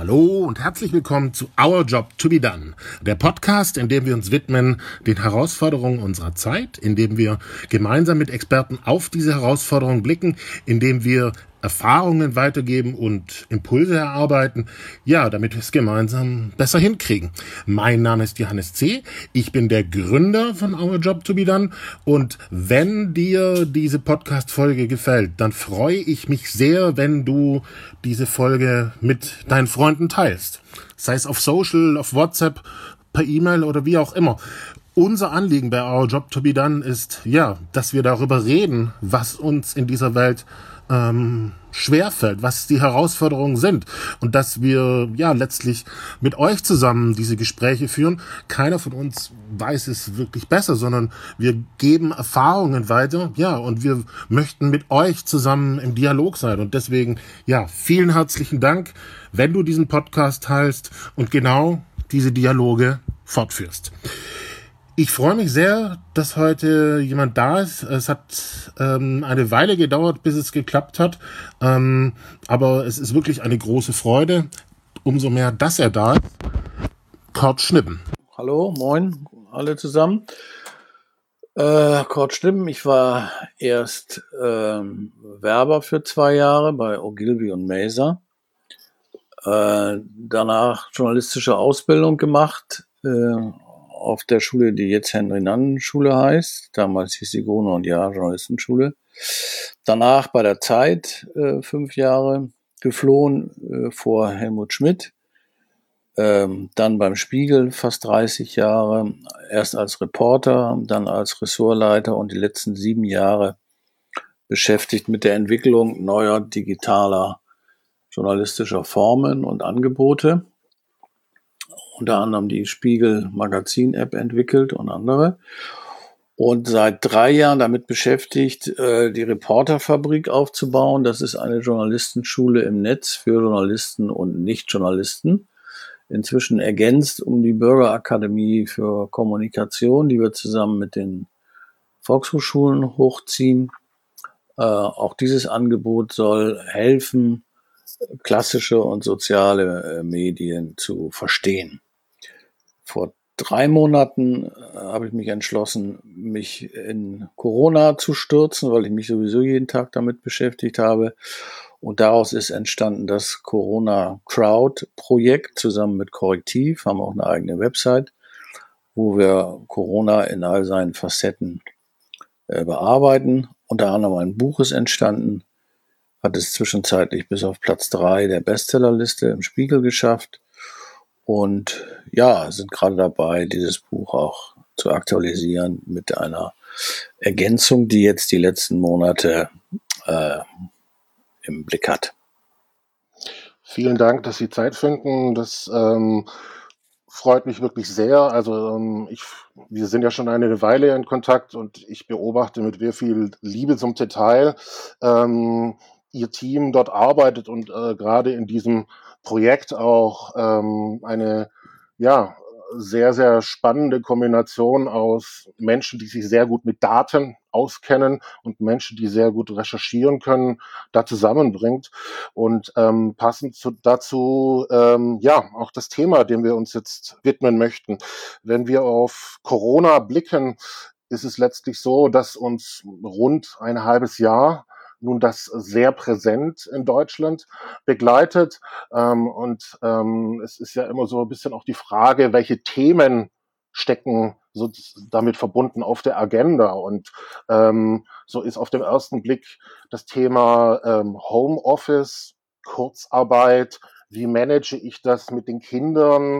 Hallo und herzlich willkommen zu Our Job to be Done, der Podcast, in dem wir uns widmen den Herausforderungen unserer Zeit, in dem wir gemeinsam mit Experten auf diese Herausforderungen blicken, in dem wir Erfahrungen weitergeben und Impulse erarbeiten, ja, damit wir es gemeinsam besser hinkriegen. Mein Name ist Johannes C., ich bin der Gründer von Our Job to be Done und wenn dir diese Podcast-Folge gefällt, dann freue ich mich sehr, wenn du diese Folge mit deinen Freunden teilst. Sei es auf Social, auf WhatsApp, per E-Mail oder wie auch immer. Unser Anliegen bei Our Job to be Done ist, ja, dass wir darüber reden, was uns in dieser Welt schwerfällt, was die Herausforderungen sind und dass wir ja letztlich mit euch zusammen diese Gespräche führen. Keiner von uns weiß es wirklich besser, sondern wir geben Erfahrungen weiter, ja, und wir möchten mit euch zusammen im Dialog sein und deswegen, ja, vielen herzlichen Dank, wenn du diesen Podcast teilst und genau diese Dialoge fortführst. Ich freue mich sehr, dass heute jemand da ist. Es hat eine Weile gedauert, bis es geklappt hat. Aber es ist wirklich eine große Freude. Umso mehr, dass er da ist. Kurt Schnippen. Hallo, moin, alle zusammen. Kurt Schnippen, ich war erst Werber für 2 Jahre bei Ogilvy und Maser. Danach journalistische Ausbildung gemacht auf der Schule, die jetzt Henry-Nannen-Schule heißt. Damals hieß sie Gruner und Jahr Journalistenschule. Danach bei der Zeit 5 Jahre geflohen vor Helmut Schmidt. Dann beim Spiegel fast 30 Jahre, erst als Reporter, dann als Ressortleiter und die letzten 7 Jahre beschäftigt mit der Entwicklung neuer digitaler journalistischer Formen und Angebote. Unter anderem die Spiegel-Magazin-App entwickelt und andere. Und seit 3 Jahren damit beschäftigt, die Reporterfabrik aufzubauen. Das ist eine Journalistenschule im Netz für Journalisten und Nicht-Journalisten. Inzwischen ergänzt um die Bürgerakademie für Kommunikation, die wir zusammen mit den Volkshochschulen hochziehen. Auch dieses Angebot soll helfen, klassische und soziale Medien zu verstehen. Vor 3 Monaten habe ich mich entschlossen, mich in Corona zu stürzen, weil ich mich sowieso jeden Tag damit beschäftigt habe. Und daraus ist entstanden das Corona Crowd Projekt zusammen mit Correctiv, haben auch eine eigene Website, wo wir Corona in all seinen Facetten bearbeiten. Unter anderem ein Buch ist entstanden, hat es zwischenzeitlich bis auf Platz 3 der Bestsellerliste im Spiegel geschafft. Und ja, sind gerade dabei, dieses Buch auch zu aktualisieren mit einer Ergänzung, die jetzt die letzten Monate im Blick hat. Vielen Dank, dass Sie Zeit finden. Das freut mich wirklich sehr. Also wir sind ja schon eine Weile in Kontakt und ich beobachte mit sehr viel Liebe zum Detail Ihr Team dort arbeitet und gerade in diesem Projekt auch eine ja sehr, sehr spannende Kombination aus Menschen, die sich sehr gut mit Daten auskennen und Menschen, die sehr gut recherchieren können, da zusammenbringt. Und passend dazu ja auch das Thema, dem wir uns jetzt widmen möchten. Wenn wir auf Corona blicken, ist es letztlich so, dass uns rund ein halbes Jahr nun das sehr präsent in Deutschland begleitet. Es ist ja immer so ein bisschen auch die Frage, welche Themen stecken so damit verbunden auf der Agenda. Und so ist auf den ersten Blick das Thema Homeoffice, Kurzarbeit, wie manage ich das mit den Kindern,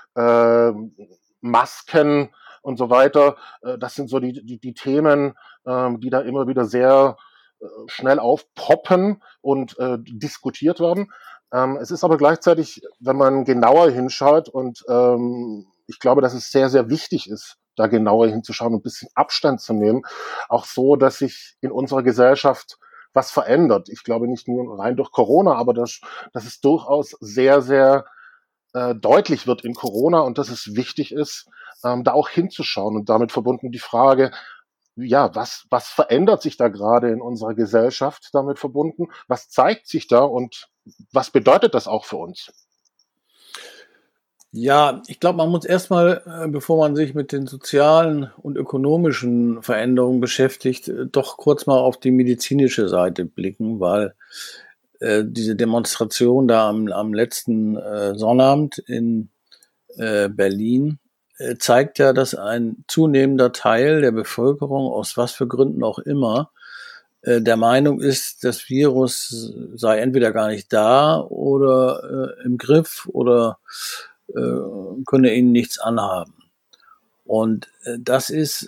Masken und so weiter. Das sind so die Themen, die da immer wieder sehr schnell aufpoppen und diskutiert werden. Es ist aber gleichzeitig, wenn man genauer hinschaut und ich glaube, dass es sehr, sehr wichtig ist, da genauer hinzuschauen und ein bisschen Abstand zu nehmen, auch so, dass sich in unserer Gesellschaft was verändert. Ich glaube nicht nur rein durch Corona, aber dass es durchaus sehr, sehr deutlich wird in Corona und dass es wichtig ist, da auch hinzuschauen und damit verbunden die Frage, ja, was verändert sich da gerade in unserer Gesellschaft damit verbunden? Was zeigt sich da und was bedeutet das auch für uns? Ja, ich glaube, man muss erstmal, bevor man sich mit den sozialen und ökonomischen Veränderungen beschäftigt, doch kurz mal auf die medizinische Seite blicken, weil diese Demonstration da am letzten Sonnabend in Berlin zeigt ja, dass ein zunehmender Teil der Bevölkerung, aus was für Gründen auch immer, der Meinung ist, das Virus sei entweder gar nicht da oder im Griff oder könne ihnen nichts anhaben. Und das ist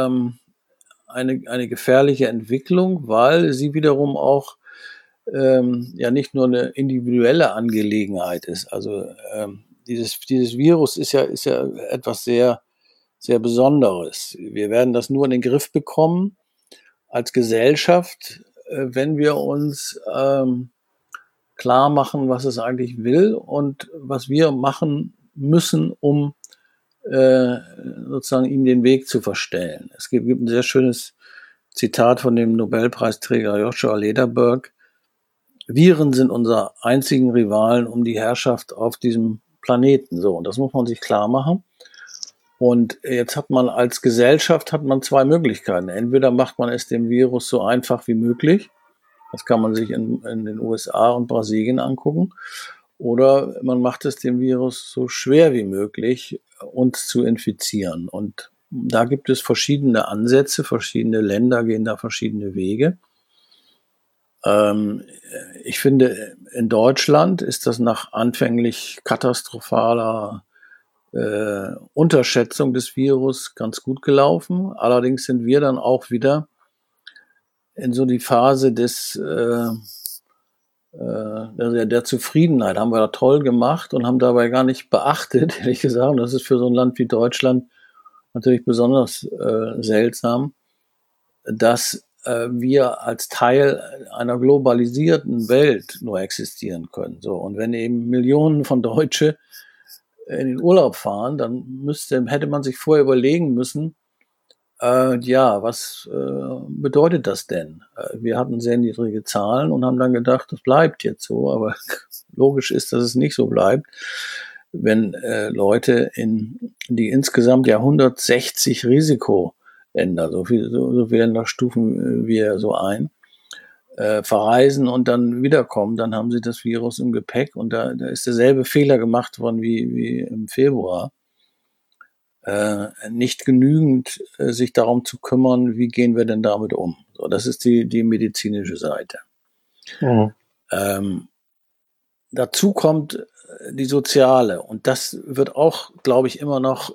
eine gefährliche Entwicklung, weil sie wiederum auch ja nicht nur eine individuelle Angelegenheit ist. Also dieses Virus ist ja etwas sehr, sehr Besonderes. Wir werden das nur in den Griff bekommen als Gesellschaft, wenn wir uns klar machen, was es eigentlich will und was wir machen müssen, um sozusagen ihm den Weg zu verstellen. Es gibt ein sehr schönes Zitat von dem Nobelpreisträger Joshua Lederberg. Viren sind unser einzigen Rivalen um die Herrschaft auf diesem Planeten. So, und das muss man sich klar machen. Und jetzt hat man als Gesellschaft zwei Möglichkeiten. Entweder macht man es dem Virus so einfach wie möglich. Das kann man sich in den USA und Brasilien angucken. Oder man macht es dem Virus so schwer wie möglich, uns zu infizieren. Und da gibt es verschiedene Ansätze, verschiedene Länder gehen da verschiedene Wege. Ich finde, in Deutschland ist das nach anfänglich katastrophaler Unterschätzung des Virus ganz gut gelaufen. Allerdings sind wir dann auch wieder in so die Phase der Zufriedenheit. Haben wir da toll gemacht und haben dabei gar nicht beachtet, ehrlich gesagt. Und das ist für so ein Land wie Deutschland natürlich besonders seltsam, dass wir als Teil einer globalisierten Welt nur existieren können. So. Und wenn eben Millionen von Deutsche in den Urlaub fahren, dann hätte man sich vorher überlegen müssen, was bedeutet das denn? Wir hatten sehr niedrige Zahlen und haben dann gedacht, das bleibt jetzt so, aber logisch ist, dass es nicht so bleibt, wenn Leute die insgesamt ja 160 Risikoländer, so viele Länderstufen wir so ein, verreisen und dann wiederkommen, dann haben sie das Virus im Gepäck und da ist derselbe Fehler gemacht worden wie im Februar. Nicht genügend sich darum zu kümmern, wie gehen wir denn damit um. So, das ist die medizinische Seite. Mhm. Dazu kommt die soziale und das wird auch, glaube ich, immer noch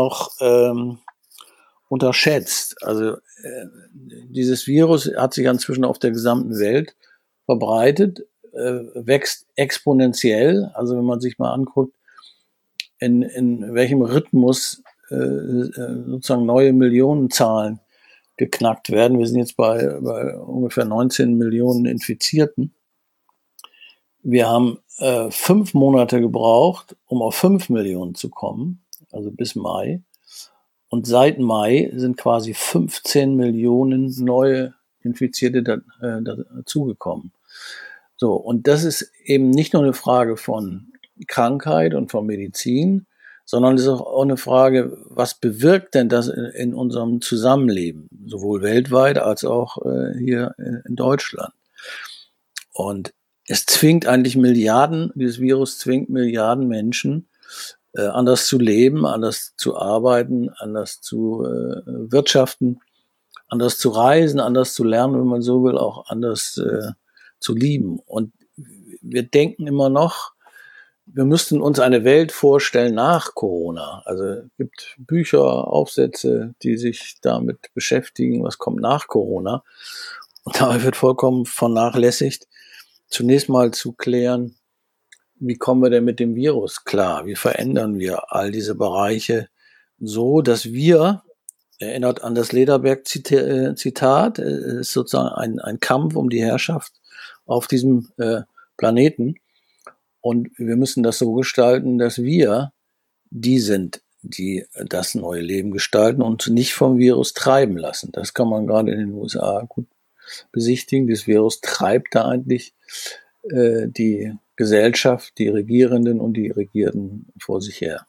unterschätzt. Also dieses Virus hat sich inzwischen auf der gesamten Welt verbreitet, wächst exponentiell. Also wenn man sich mal anguckt, in welchem Rhythmus sozusagen neue Millionenzahlen geknackt werden. Wir sind jetzt bei ungefähr 19 Millionen Infizierten. Wir haben 5 Monate gebraucht, um auf 5 Millionen zu kommen, also bis Mai. Und seit Mai sind quasi 15 Millionen neue Infizierte dazugekommen. So, und das ist eben nicht nur eine Frage von Krankheit und von Medizin, sondern es ist auch eine Frage, was bewirkt denn das in unserem Zusammenleben, sowohl weltweit als auch hier in Deutschland. Und es zwingt eigentlich dieses Virus zwingt Milliarden Menschen, anders zu leben, anders zu arbeiten, anders zu wirtschaften, anders zu reisen, anders zu lernen, wenn man so will, auch anders zu lieben. Und wir denken immer noch, wir müssten uns eine Welt vorstellen nach Corona. Also es gibt Bücher, Aufsätze, die sich damit beschäftigen, was kommt nach Corona. Und dabei wird vollkommen vernachlässigt, zunächst mal zu klären, wie kommen wir denn mit dem Virus klar? Wie verändern wir all diese Bereiche so, dass wir, erinnert an das Lederberg-Zitat, ist sozusagen ein Kampf um die Herrschaft auf diesem Planeten. Und wir müssen das so gestalten, dass wir die sind, die das neue Leben gestalten und nicht vom Virus treiben lassen. Das kann man gerade in den USA gut besichtigen. Das Virus treibt da eigentlich die Gesellschaft, die Regierenden und die Regierten vor sich her.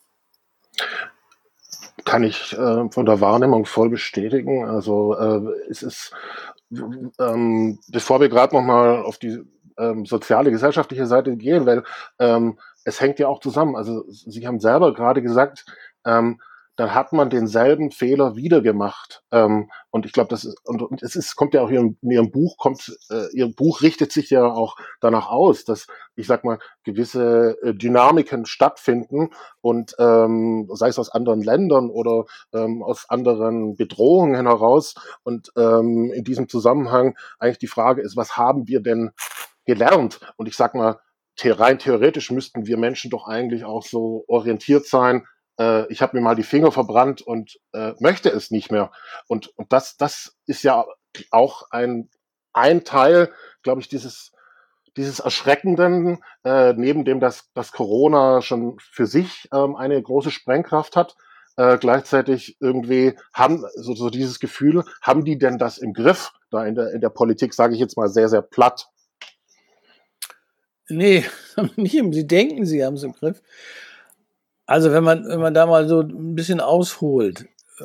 Kann ich von der Wahrnehmung voll bestätigen. Also es ist, bevor wir gerade nochmal auf die soziale, gesellschaftliche Seite gehen, weil es hängt ja auch zusammen. Also Sie haben selber gerade gesagt, dann hat man denselben Fehler wieder gemacht. Und ich glaube, das ist, und es ist, kommt ja auch in Ihrem Buch, Ihr Buch richtet sich ja auch danach aus, dass, ich sag mal, gewisse Dynamiken stattfinden und sei es aus anderen Ländern oder aus anderen Bedrohungen heraus. Und in diesem Zusammenhang eigentlich die Frage ist, was haben wir denn gelernt? Und ich sag mal, rein theoretisch müssten wir Menschen doch eigentlich auch so orientiert sein, ich habe mir mal die Finger verbrannt und möchte es nicht mehr. Und das ist ja auch ein Teil, glaube ich, dieses Erschreckenden, neben dem, dass Corona schon für sich eine große Sprengkraft hat, gleichzeitig irgendwie haben so dieses Gefühl, haben die denn das im Griff? Da in der Politik, sage ich jetzt mal sehr, sehr platt. Nee, nicht, sie denken, sie haben es im Griff. Also wenn man da mal so ein bisschen ausholt,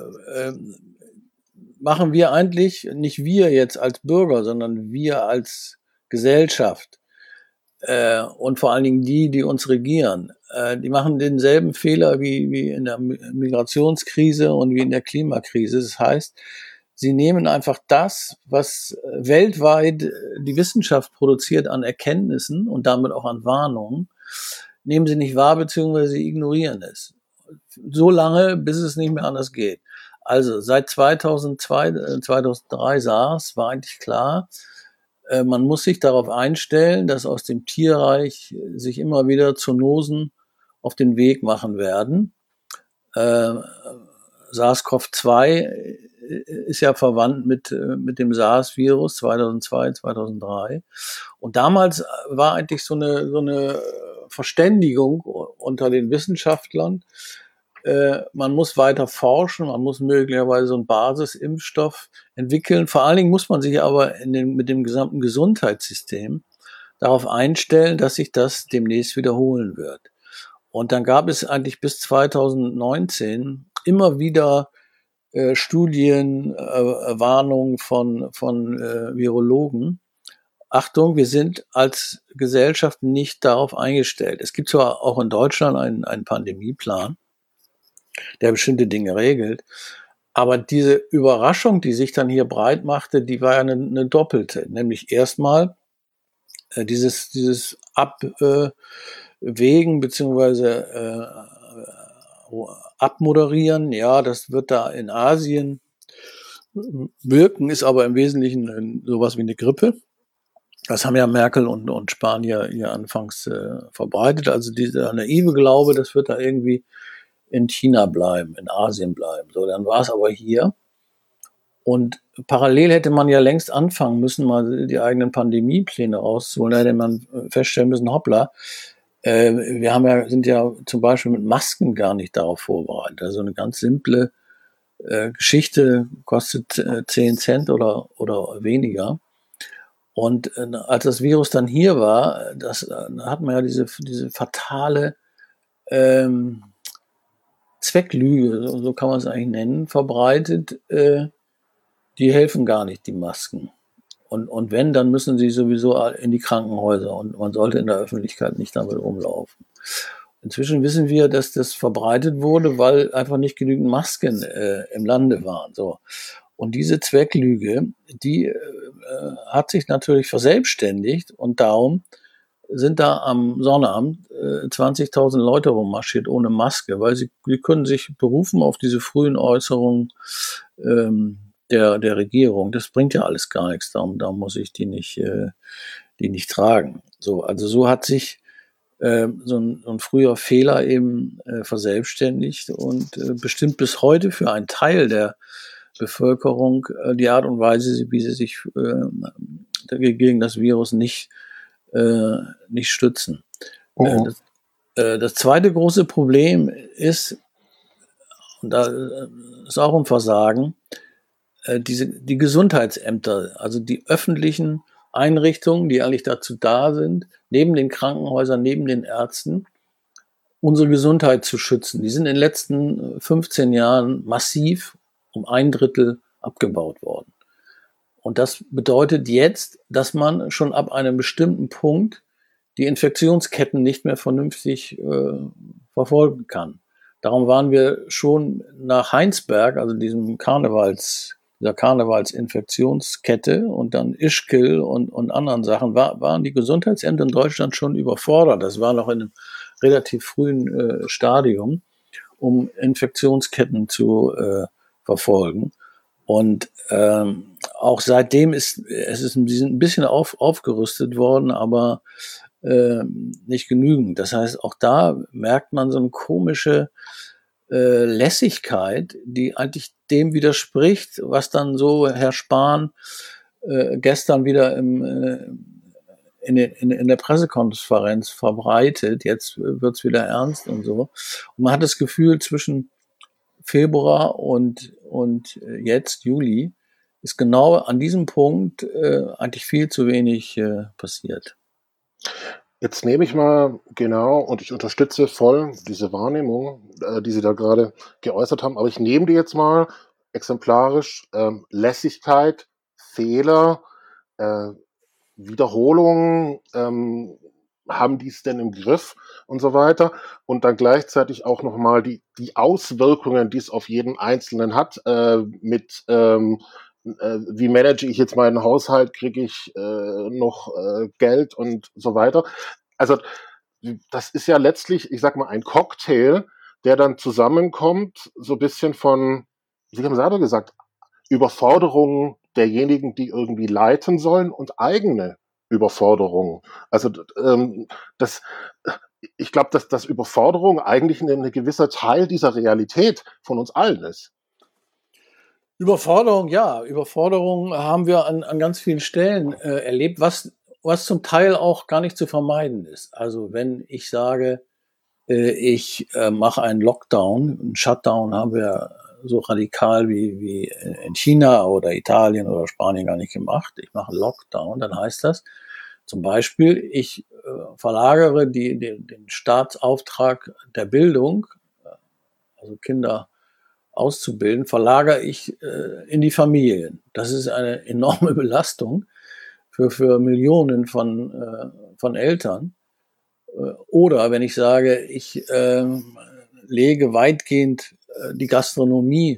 machen wir eigentlich, nicht wir jetzt als Bürger, sondern wir als Gesellschaft und vor allen Dingen die uns regieren, die machen denselben Fehler wie in der Migrationskrise und wie in der Klimakrise. Das heißt, sie nehmen einfach das, was weltweit die Wissenschaft produziert an Erkenntnissen und damit auch an Warnungen, nehmen sie nicht wahr, beziehungsweise sie ignorieren es. So lange, bis es nicht mehr anders geht. Also seit 2002, 2003 SARS war eigentlich klar, man muss sich darauf einstellen, dass aus dem Tierreich sich immer wieder Zoonosen auf den Weg machen werden. SARS-CoV-2 ist ja verwandt mit dem SARS-Virus 2002, 2003. Und damals war eigentlich so eine Verständigung unter den Wissenschaftlern. Man muss weiter forschen, man muss möglicherweise so einen Basisimpfstoff entwickeln. Vor allen Dingen muss man sich aber mit dem gesamten Gesundheitssystem darauf einstellen, dass sich das demnächst wiederholen wird. Und dann gab es eigentlich bis 2019 immer wieder Studien, Warnungen von Virologen. Achtung, wir sind als Gesellschaft nicht darauf eingestellt. Es gibt zwar auch in Deutschland einen Pandemieplan, der bestimmte Dinge regelt, aber diese Überraschung, die sich dann hier breit machte, die war ja eine doppelte. Nämlich erstmal dieses Abwägen beziehungsweise abmoderieren, ja, das wird da in Asien wirken, ist aber im Wesentlichen sowas wie eine Grippe. Das haben ja Merkel und Spanier hier anfangs verbreitet. Also dieser naive Glaube, das wird da irgendwie in China bleiben, in Asien bleiben. So, dann war es aber hier. Und parallel hätte man ja längst anfangen müssen, mal die eigenen Pandemiepläne rauszuholen. Da hätte man feststellen müssen, hoppla, sind ja zum Beispiel mit Masken gar nicht darauf vorbereitet. Also eine ganz simple Geschichte kostet 10 Cent oder weniger. Und als das Virus dann hier war, hat man ja diese fatale Zwecklüge, so kann man es eigentlich nennen, verbreitet. Die helfen gar nicht, die Masken. Und wenn, dann müssen sie sowieso in die Krankenhäuser und man sollte in der Öffentlichkeit nicht damit rumlaufen. Inzwischen wissen wir, dass das verbreitet wurde, weil einfach nicht genügend Masken im Lande waren. So. Und diese Zwecklüge, die hat sich natürlich verselbstständigt und darum sind da am Sonnabend 20.000 Leute rummarschiert ohne Maske, weil sie können sich berufen auf diese frühen Äußerungen der Regierung. Das bringt ja alles gar nichts, darum muss ich die nicht tragen. So, also so hat sich so ein früher Fehler eben verselbstständigt und bestimmt bis heute für einen Teil der Bevölkerung die Art und Weise, wie sie sich gegen das Virus nicht stützen. Oh. Das zweite große Problem ist, und da ist auch ein Versagen, die Gesundheitsämter, also die öffentlichen Einrichtungen, die eigentlich dazu da sind, neben den Krankenhäusern, neben den Ärzten, unsere Gesundheit zu schützen. Die sind in den letzten 15 Jahren massiv um 1/3 abgebaut worden. Und das bedeutet jetzt, dass man schon ab einem bestimmten Punkt die Infektionsketten nicht mehr vernünftig verfolgen kann. Darum waren wir schon nach Heinsberg, also dieser Karnevalsinfektionskette und dann Ischgl und anderen Sachen, waren die Gesundheitsämter in Deutschland schon überfordert. Das war noch in einem relativ frühen Stadium, um Infektionsketten zu verfolgen. Und auch seitdem sie sind ein bisschen aufgerüstet worden, aber nicht genügend. Das heißt, auch da merkt man so eine komische Lässigkeit, die eigentlich dem widerspricht, was dann so Herr Spahn gestern wieder in der Pressekonferenz verbreitet. Jetzt wird's wieder ernst und so. Und man hat das Gefühl, zwischen Februar und jetzt Juli ist genau an diesem Punkt eigentlich viel zu wenig passiert. Jetzt nehme ich mal genau, und ich unterstütze voll diese Wahrnehmung, die Sie da gerade geäußert haben, aber ich nehme die jetzt mal exemplarisch Lässigkeit, Fehler, Wiederholungen, haben die es denn im Griff und so weiter, und dann gleichzeitig auch nochmal die Auswirkungen, die es auf jeden Einzelnen hat, mit wie manage ich jetzt meinen Haushalt, kriege ich noch Geld und so weiter. Also das ist ja letztlich, ich sag mal, ein Cocktail, der dann zusammenkommt, so ein bisschen von, Sie haben selber gesagt, Überforderungen derjenigen, die irgendwie leiten sollen, und eigene Überforderungen. Also ich glaube, dass Überforderung eigentlich ein gewisser Teil dieser Realität von uns allen ist. Überforderung, ja. Überforderung haben wir an ganz vielen Stellen erlebt, was zum Teil auch gar nicht zu vermeiden ist. Also wenn ich sage, ich mache einen Lockdown, einen Shutdown haben wir so radikal wie in China oder Italien oder Spanien gar nicht gemacht. Ich mache einen Lockdown, dann heißt das zum Beispiel, ich verlagere den Staatsauftrag der Bildung, also Kinder auszubilden, verlagere ich in die Familien. Das ist eine enorme Belastung für Millionen von Eltern. Oder wenn ich sage, ich lege weitgehend die Gastronomie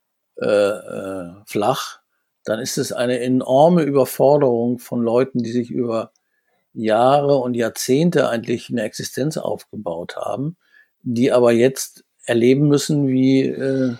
flach, dann ist es eine enorme Überforderung von Leuten, die sich über Jahre und Jahrzehnte eigentlich eine Existenz aufgebaut haben, die aber jetzt erleben müssen, wie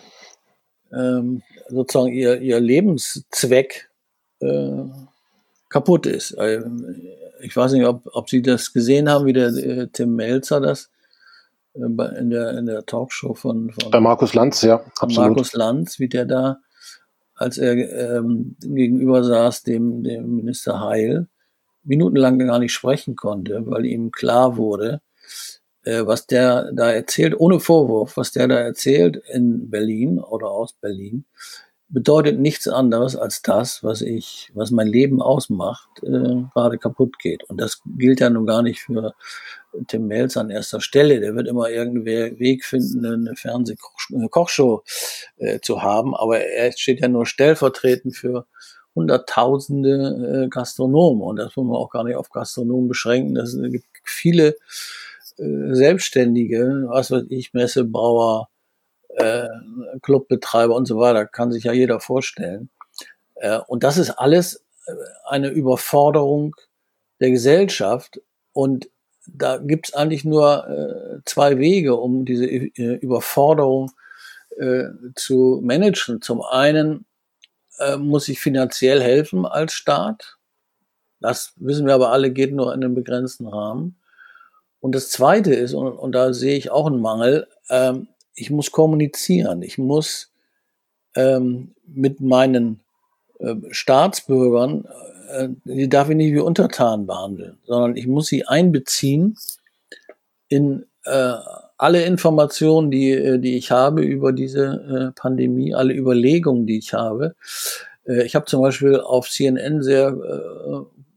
sozusagen ihr Lebenszweck kaputt ist. Ich weiß nicht, ob Sie das gesehen haben, wie der Tim Melzer das in der Talkshow von Bei Markus Lanz, ja, absolut. Markus Lanz, wie der da, als er gegenüber saß, dem Minister Heil, minutenlang gar nicht sprechen konnte, weil ihm klar wurde, was der da erzählt, ohne Vorwurf, was der da erzählt in Berlin oder aus Berlin, bedeutet nichts anderes als das, was mein Leben ausmacht, gerade kaputt geht. Und das gilt ja nun gar nicht für Tim Melzer an erster Stelle. Der wird immer irgendeinen Weg finden, eine Fernsehkochshow zu haben. Aber er steht ja nur stellvertretend für Hunderttausende Gastronomen. Und das muss man auch gar nicht auf Gastronomen beschränken. Es gibt viele Selbstständige, was weiß ich, Messebauer, Clubbetreiber und so weiter, kann sich ja jeder vorstellen. Und das ist alles eine Überforderung der Gesellschaft. Und da gibt's eigentlich nur zwei Wege, um diese Überforderung zu managen. Zum einen muss ich finanziell helfen als Staat. Das wissen wir aber alle, geht nur in einem begrenzten Rahmen. Und das Zweite ist, und da sehe ich auch einen Mangel, ich muss kommunizieren. Ich muss mit meinen Staatsbürgern, die darf ich nicht wie Untertanen behandeln, sondern ich muss sie einbeziehen in alle Informationen, die ich habe über diese Pandemie, alle Überlegungen, die ich habe. Ich habe zum Beispiel auf CNN sehr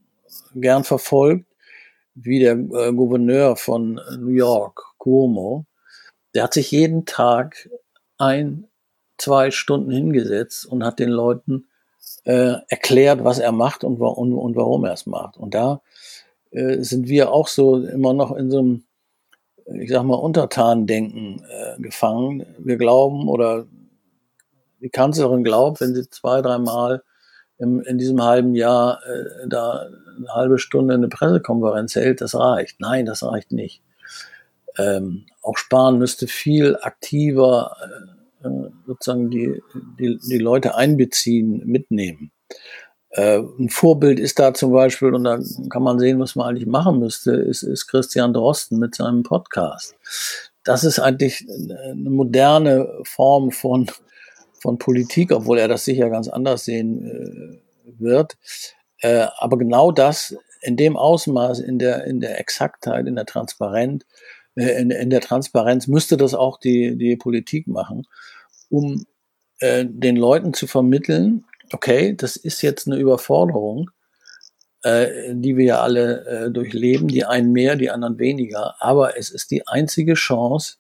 gern verfolgt, wie der Gouverneur von New York, Cuomo, der hat sich jeden Tag 1-2 Stunden hingesetzt und hat den Leuten erklärt, was er macht und warum er es macht. Und da sind wir auch so immer noch in so einem, ich sag mal, Untertanendenken gefangen. Wir glauben, oder die Kanzlerin glaubt, wenn sie 2-3 Mal in diesem halben Jahr da eine halbe Stunde eine Pressekonferenz hält, das reicht. Nein, das reicht nicht. Auch Spahn müsste viel aktiver sozusagen die Leute einbeziehen, mitnehmen. Ein Vorbild ist da zum Beispiel, und da kann man sehen, was man eigentlich machen müsste, ist Christian Drosten mit seinem Podcast. Das ist eigentlich eine moderne Form von Politik, obwohl er das sicher ganz anders sehen wird. Aber genau das in dem Ausmaß, in der Exaktheit, in der Transparenz müsste das auch die Politik machen, um den Leuten zu vermitteln, okay, das ist jetzt eine Überforderung, die wir ja alle durchleben, die einen mehr, die anderen weniger, aber es ist die einzige Chance,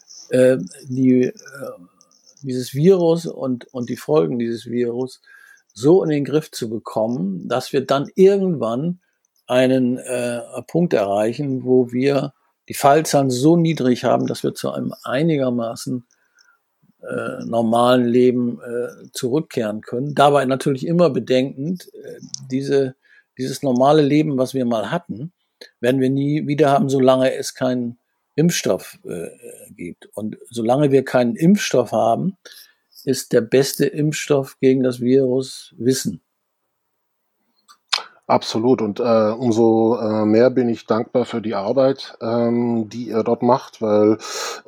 dieses Virus und die Folgen dieses Virus so in den Griff zu bekommen, dass wir dann irgendwann einen Punkt erreichen, wo wir die Fallzahlen so niedrig haben, dass wir zu einem einigermaßen normalen Leben zurückkehren können. Dabei natürlich immer bedenkend, dieses normale Leben, was wir mal hatten, werden wir nie wieder haben, solange es keinen Impfstoff gibt. Und solange wir keinen Impfstoff haben, ist der beste Impfstoff gegen das Virus Wissen. Absolut. Und umso mehr bin ich dankbar für die Arbeit, die ihr dort macht, weil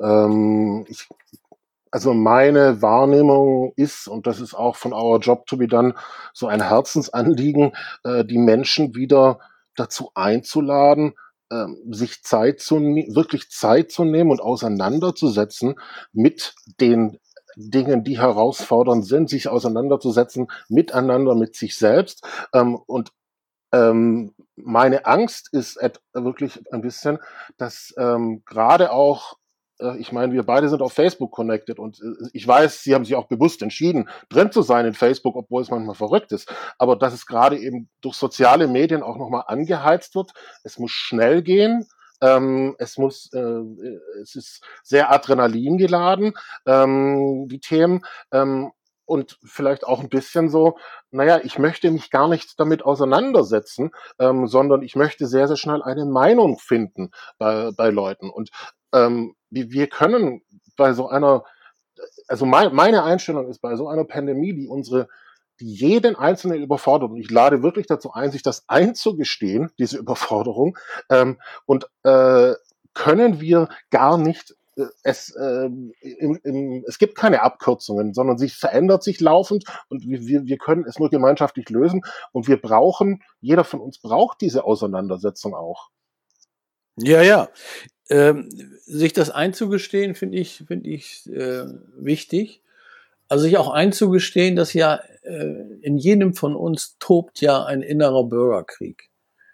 also meine Wahrnehmung ist, und das ist auch von Our Job to be Done so ein Herzensanliegen, die Menschen wieder dazu einzuladen, sich wirklich Zeit zu nehmen und auseinanderzusetzen mit den Dingen, die herausfordernd sind, sich auseinanderzusetzen miteinander, mit sich selbst. Und meine Angst ist wirklich ein bisschen, dass gerade auch, ich meine, wir beide sind auf Facebook connected und ich weiß, Sie haben sich auch bewusst entschieden, drin zu sein in Facebook, obwohl es manchmal verrückt ist, aber dass es gerade eben durch soziale Medien auch nochmal angeheizt wird. Es muss schnell gehen. Es ist sehr Adrenalin geladen, die Themen. Und vielleicht auch ein bisschen so, naja, ich möchte mich gar nicht damit auseinandersetzen, sondern ich möchte sehr, sehr schnell eine Meinung finden bei Leuten. Und wir können bei so einer, also meine Einstellung ist, bei so einer Pandemie, die jeden Einzelnen überfordert, und ich lade wirklich dazu ein, sich das einzugestehen, diese Überforderung, und können wir gar nicht, es gibt keine Abkürzungen, sondern sie verändert sich laufend und wir können es nur gemeinschaftlich lösen, und jeder von uns braucht diese Auseinandersetzung auch. Ja. Sich das einzugestehen, finde ich wichtig. Also sich auch einzugestehen, dass ja in jedem von uns tobt ja ein innerer Bürgerkrieg.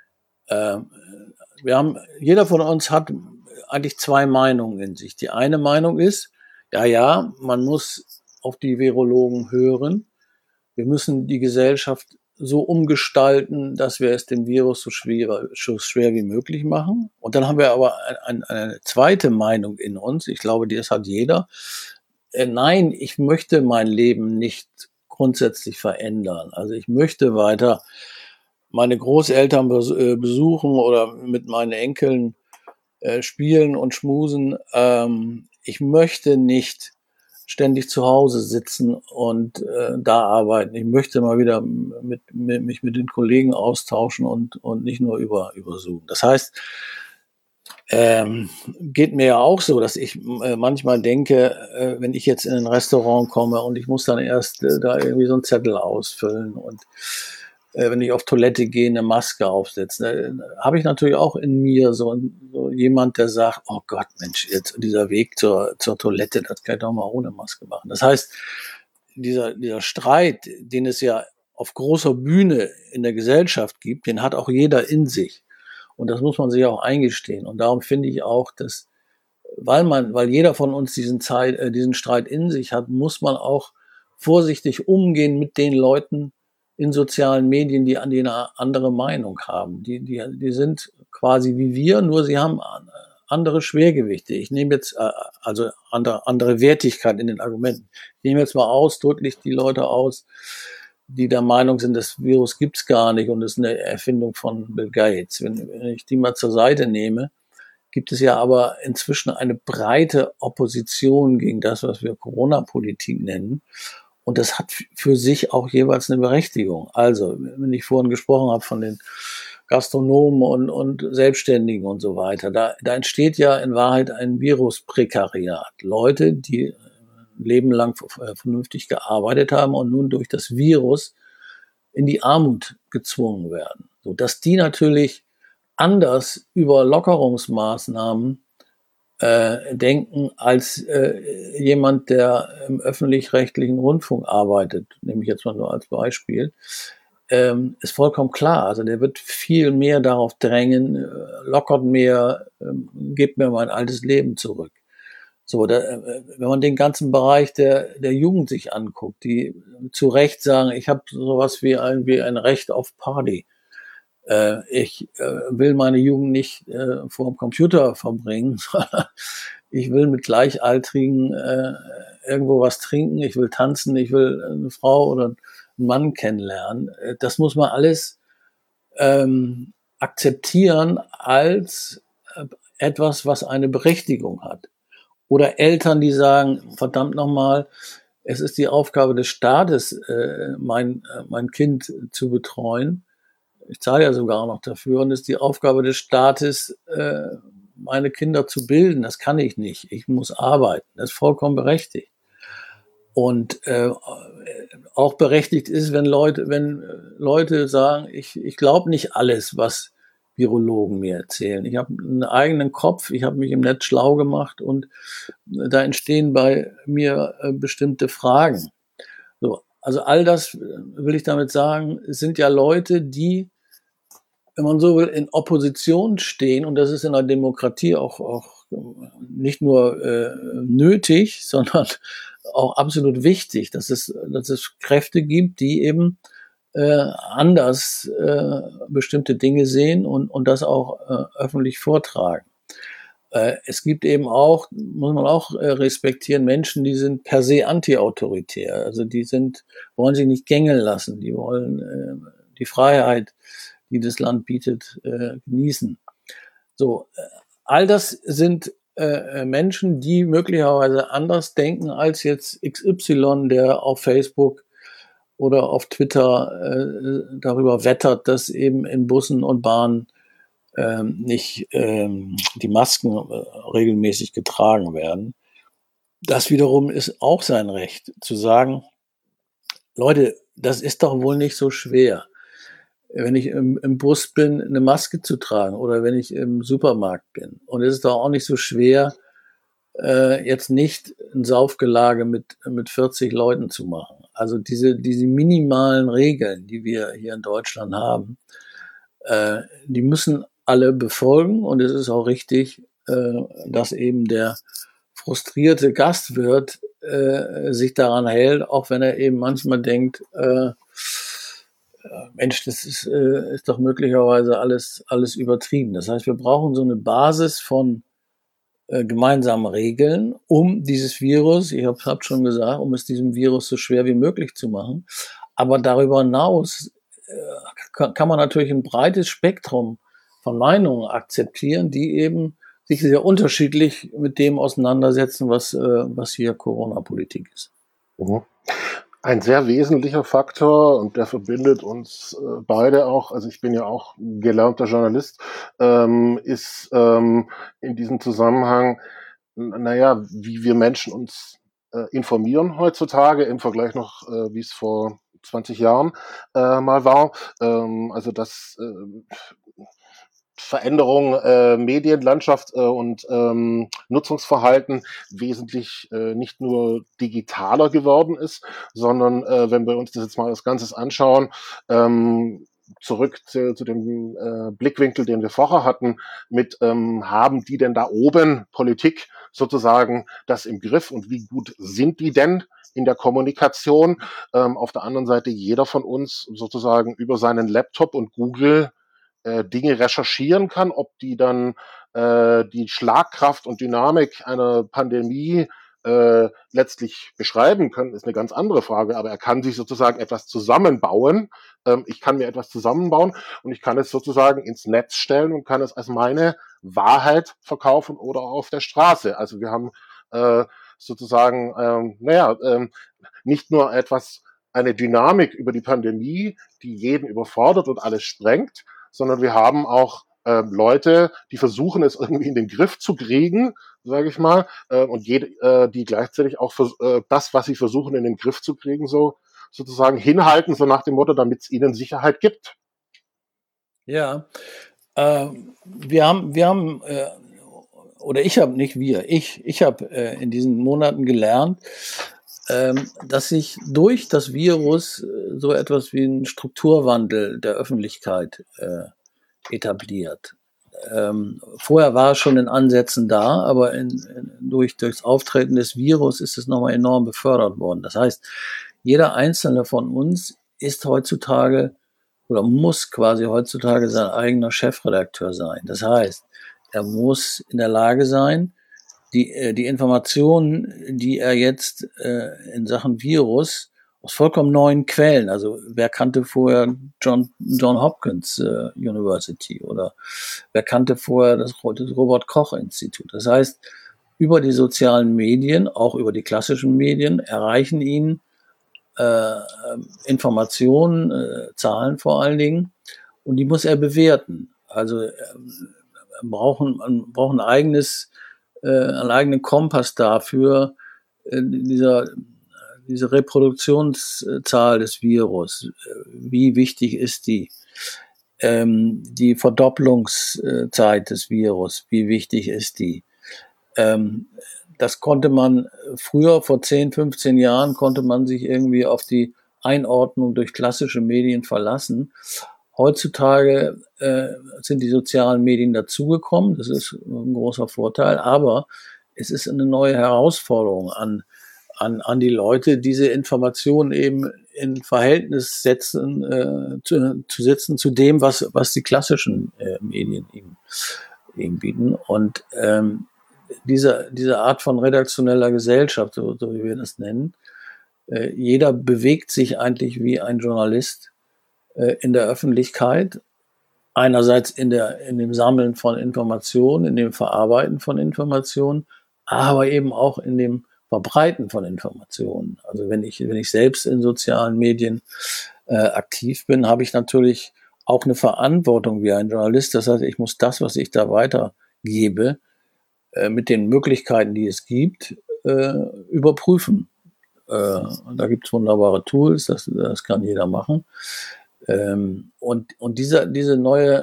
Jeder von uns hat eigentlich 2 Meinungen in sich. Die eine Meinung ist, ja, man muss auf die Virologen hören. Wir müssen die Gesellschaft so umgestalten, dass wir es dem Virus so schwer wie möglich machen. Und dann haben wir aber eine zweite Meinung in uns. Ich glaube, das hat jeder. Nein, ich möchte mein Leben nicht grundsätzlich verändern. Also ich möchte weiter meine Großeltern besuchen oder mit meinen Enkeln spielen und schmusen. Ich möchte nicht ständig zu Hause sitzen und da arbeiten. Ich möchte mal wieder mich mit den Kollegen austauschen und nicht nur über Zoom. Das heißt, geht mir ja auch so, dass ich manchmal denke, wenn ich jetzt in ein Restaurant komme und ich muss dann erst da irgendwie so einen Zettel ausfüllen und wenn ich auf Toilette gehe, eine Maske aufsetzen, habe ich natürlich auch in mir so jemand, der sagt, oh Gott, Mensch, jetzt dieser Weg zur Toilette, das kann ich doch mal ohne Maske machen. Das heißt, dieser Streit, den es ja auf großer Bühne in der Gesellschaft gibt, den hat auch jeder in sich. Und das muss man sich auch eingestehen. Und darum finde ich auch, dass, weil jeder von uns diesen Streit in sich hat, muss man auch vorsichtig umgehen mit den Leuten in sozialen Medien, die eine andere Meinung haben. Die sind quasi wie wir, nur sie haben andere Schwergewichte. Ich nehme jetzt also andere Wertigkeit in den Argumenten. Ich nehme jetzt mal ausdrücklich die Leute aus, die der Meinung sind, das Virus gibt's gar nicht und ist eine Erfindung von Bill Gates. Wenn ich die mal zur Seite nehme, gibt es ja aber inzwischen eine breite Opposition gegen das, was wir Corona-Politik nennen. Und das hat für sich auch jeweils eine Berechtigung. Also, wenn ich vorhin gesprochen habe von den Gastronomen und Selbstständigen und so weiter, da entsteht ja in Wahrheit ein Virusprekariat. Leute, die Leben lang vernünftig gearbeitet haben und nun durch das Virus in die Armut gezwungen werden. So, dass die natürlich anders über Lockerungsmaßnahmen denken als jemand, der im öffentlich-rechtlichen Rundfunk arbeitet, nehme ich jetzt mal nur als Beispiel, ist vollkommen klar. Also der wird viel mehr darauf drängen, lockert mehr, gebt mir mein altes Leben zurück. So, wenn man den ganzen Bereich der Jugend sich anguckt, die zu Recht sagen, ich habe sowas wie ein Recht auf Party. Ich will meine Jugend nicht vor dem Computer verbringen, sondern ich will mit Gleichaltrigen irgendwo was trinken, ich will tanzen, ich will eine Frau oder einen Mann kennenlernen. Das muss man alles akzeptieren als etwas, was eine Berechtigung hat. Oder Eltern, die sagen, verdammt nochmal, es ist die Aufgabe des Staates, mein Kind zu betreuen. Ich zahle ja sogar noch dafür und es ist die Aufgabe des Staates, meine Kinder zu bilden. Das kann ich nicht. Ich muss arbeiten. Das ist vollkommen berechtigt. Und auch berechtigt ist, wenn Leute sagen, ich glaube nicht alles, was Virologen mir erzählen. Ich habe einen eigenen Kopf, ich habe mich im Netz schlau gemacht und da entstehen bei mir bestimmte Fragen. So, also all das will ich damit sagen, es sind ja Leute, die, wenn man so will, in Opposition stehen, und das ist in einer Demokratie auch nicht nur nötig, sondern auch absolut wichtig, dass es Kräfte gibt, die eben anders bestimmte Dinge sehen und das auch öffentlich vortragen. Es gibt eben auch, muss man auch respektieren, Menschen, die sind per se anti-autoritär. Also wollen sich nicht gängeln lassen, die wollen die Freiheit, die das Land bietet, genießen. So, all das sind Menschen, die möglicherweise anders denken als jetzt XY, der auf Facebook oder auf Twitter darüber wettert, dass eben in Bussen und Bahnen nicht die Masken regelmäßig getragen werden. Das wiederum ist auch sein Recht, zu sagen, Leute, das ist doch wohl nicht so schwer, wenn ich im Bus bin, eine Maske zu tragen oder wenn ich im Supermarkt bin. Und es ist doch auch nicht so schwer, jetzt nicht ein Saufgelage mit 40 Leuten zu machen. Also diese minimalen Regeln, die wir hier in Deutschland haben, die müssen alle befolgen, und es ist auch richtig, dass eben der frustrierte Gastwirt sich daran hält, auch wenn er eben manchmal denkt, Mensch, das ist doch möglicherweise alles übertrieben. Das heißt, wir brauchen so eine Basis von gemeinsamen Regeln, um dieses Virus, ich habe schon gesagt, um es diesem Virus so schwer wie möglich zu machen. Aber darüber hinaus kann man natürlich ein breites Spektrum von Meinungen akzeptieren, die eben sich sehr unterschiedlich mit dem auseinandersetzen, was hier Corona-Politik ist. Mhm. Ein sehr wesentlicher Faktor, und der verbindet uns beide auch, also ich bin ja auch gelernter Journalist, ist in diesem Zusammenhang, wie wir Menschen uns informieren heutzutage im Vergleich noch, wie es vor 20 Jahren mal war. Also das Veränderung Medienlandschaft und Nutzungsverhalten wesentlich nicht nur digitaler geworden ist, sondern wenn wir uns das jetzt mal als Ganzes anschauen, zurück zu dem Blickwinkel, den wir vorher hatten, mit haben die denn da oben Politik sozusagen das im Griff und wie gut sind die denn in der Kommunikation? Auf der anderen Seite jeder von uns sozusagen über seinen Laptop und Google Dinge recherchieren kann, ob die dann die Schlagkraft und Dynamik einer Pandemie letztlich beschreiben können, ist eine ganz andere Frage. Aber er kann sich sozusagen etwas zusammenbauen. Ich kann mir etwas zusammenbauen und ich kann es sozusagen ins Netz stellen und kann es als meine Wahrheit verkaufen oder auf der Straße. Also wir haben sozusagen, nicht nur eine Dynamik über die Pandemie, die jeden überfordert und alles sprengt, sondern wir haben auch Leute, die versuchen, es irgendwie in den Griff zu kriegen, sage ich mal, und die gleichzeitig auch das, was sie versuchen, in den Griff zu kriegen, so sozusagen hinhalten, so nach dem Motto, damit es ihnen Sicherheit gibt. Ja, wir haben oder ich habe nicht wir, ich habe in diesen Monaten gelernt, dass sich durch das Virus so etwas wie ein Strukturwandel der Öffentlichkeit etabliert. Vorher war es schon in Ansätzen da, aber durch das Auftreten des Virus ist es nochmal enorm befördert worden. Das heißt, jeder Einzelne von uns ist heutzutage oder muss quasi heutzutage sein eigener Chefredakteur sein. Das heißt, er muss in der Lage sein, die Informationen, die er jetzt in Sachen Virus aus vollkommen neuen Quellen, also wer kannte vorher John Hopkins University oder wer kannte vorher das Robert Koch Institut. Das heißt, über die sozialen Medien, auch über die klassischen Medien, erreichen ihn Informationen, Zahlen vor allen Dingen, und die muss er bewerten. Also brauchen ein eigenes, einen eigenen Kompass dafür, diese Reproduktionszahl des Virus, wie wichtig ist die? Die Verdopplungszeit des Virus, wie wichtig ist die? Das konnte man früher, vor 10, 15 Jahren, konnte man sich irgendwie auf die Einordnung durch klassische Medien verlassen. Heutzutage sind die sozialen Medien dazugekommen. Das ist ein großer Vorteil, aber es ist eine neue Herausforderung an die Leute, diese Informationen eben in Verhältnis zu setzen zu dem, was die klassischen Medien ihm bieten. Und diese Art von redaktioneller Gesellschaft, so wie wir das nennen, jeder bewegt sich eigentlich wie ein Journalist in der Öffentlichkeit, einerseits in dem Sammeln von Informationen, in dem Verarbeiten von Informationen, aber eben auch in dem Verbreiten von Informationen. Also wenn ich selbst in sozialen Medien aktiv bin, habe ich natürlich auch eine Verantwortung wie ein Journalist. Das heißt, ich muss das, was ich da weitergebe, mit den Möglichkeiten, die es gibt, überprüfen. Da gibt es wunderbare Tools, das kann jeder machen. Und dieser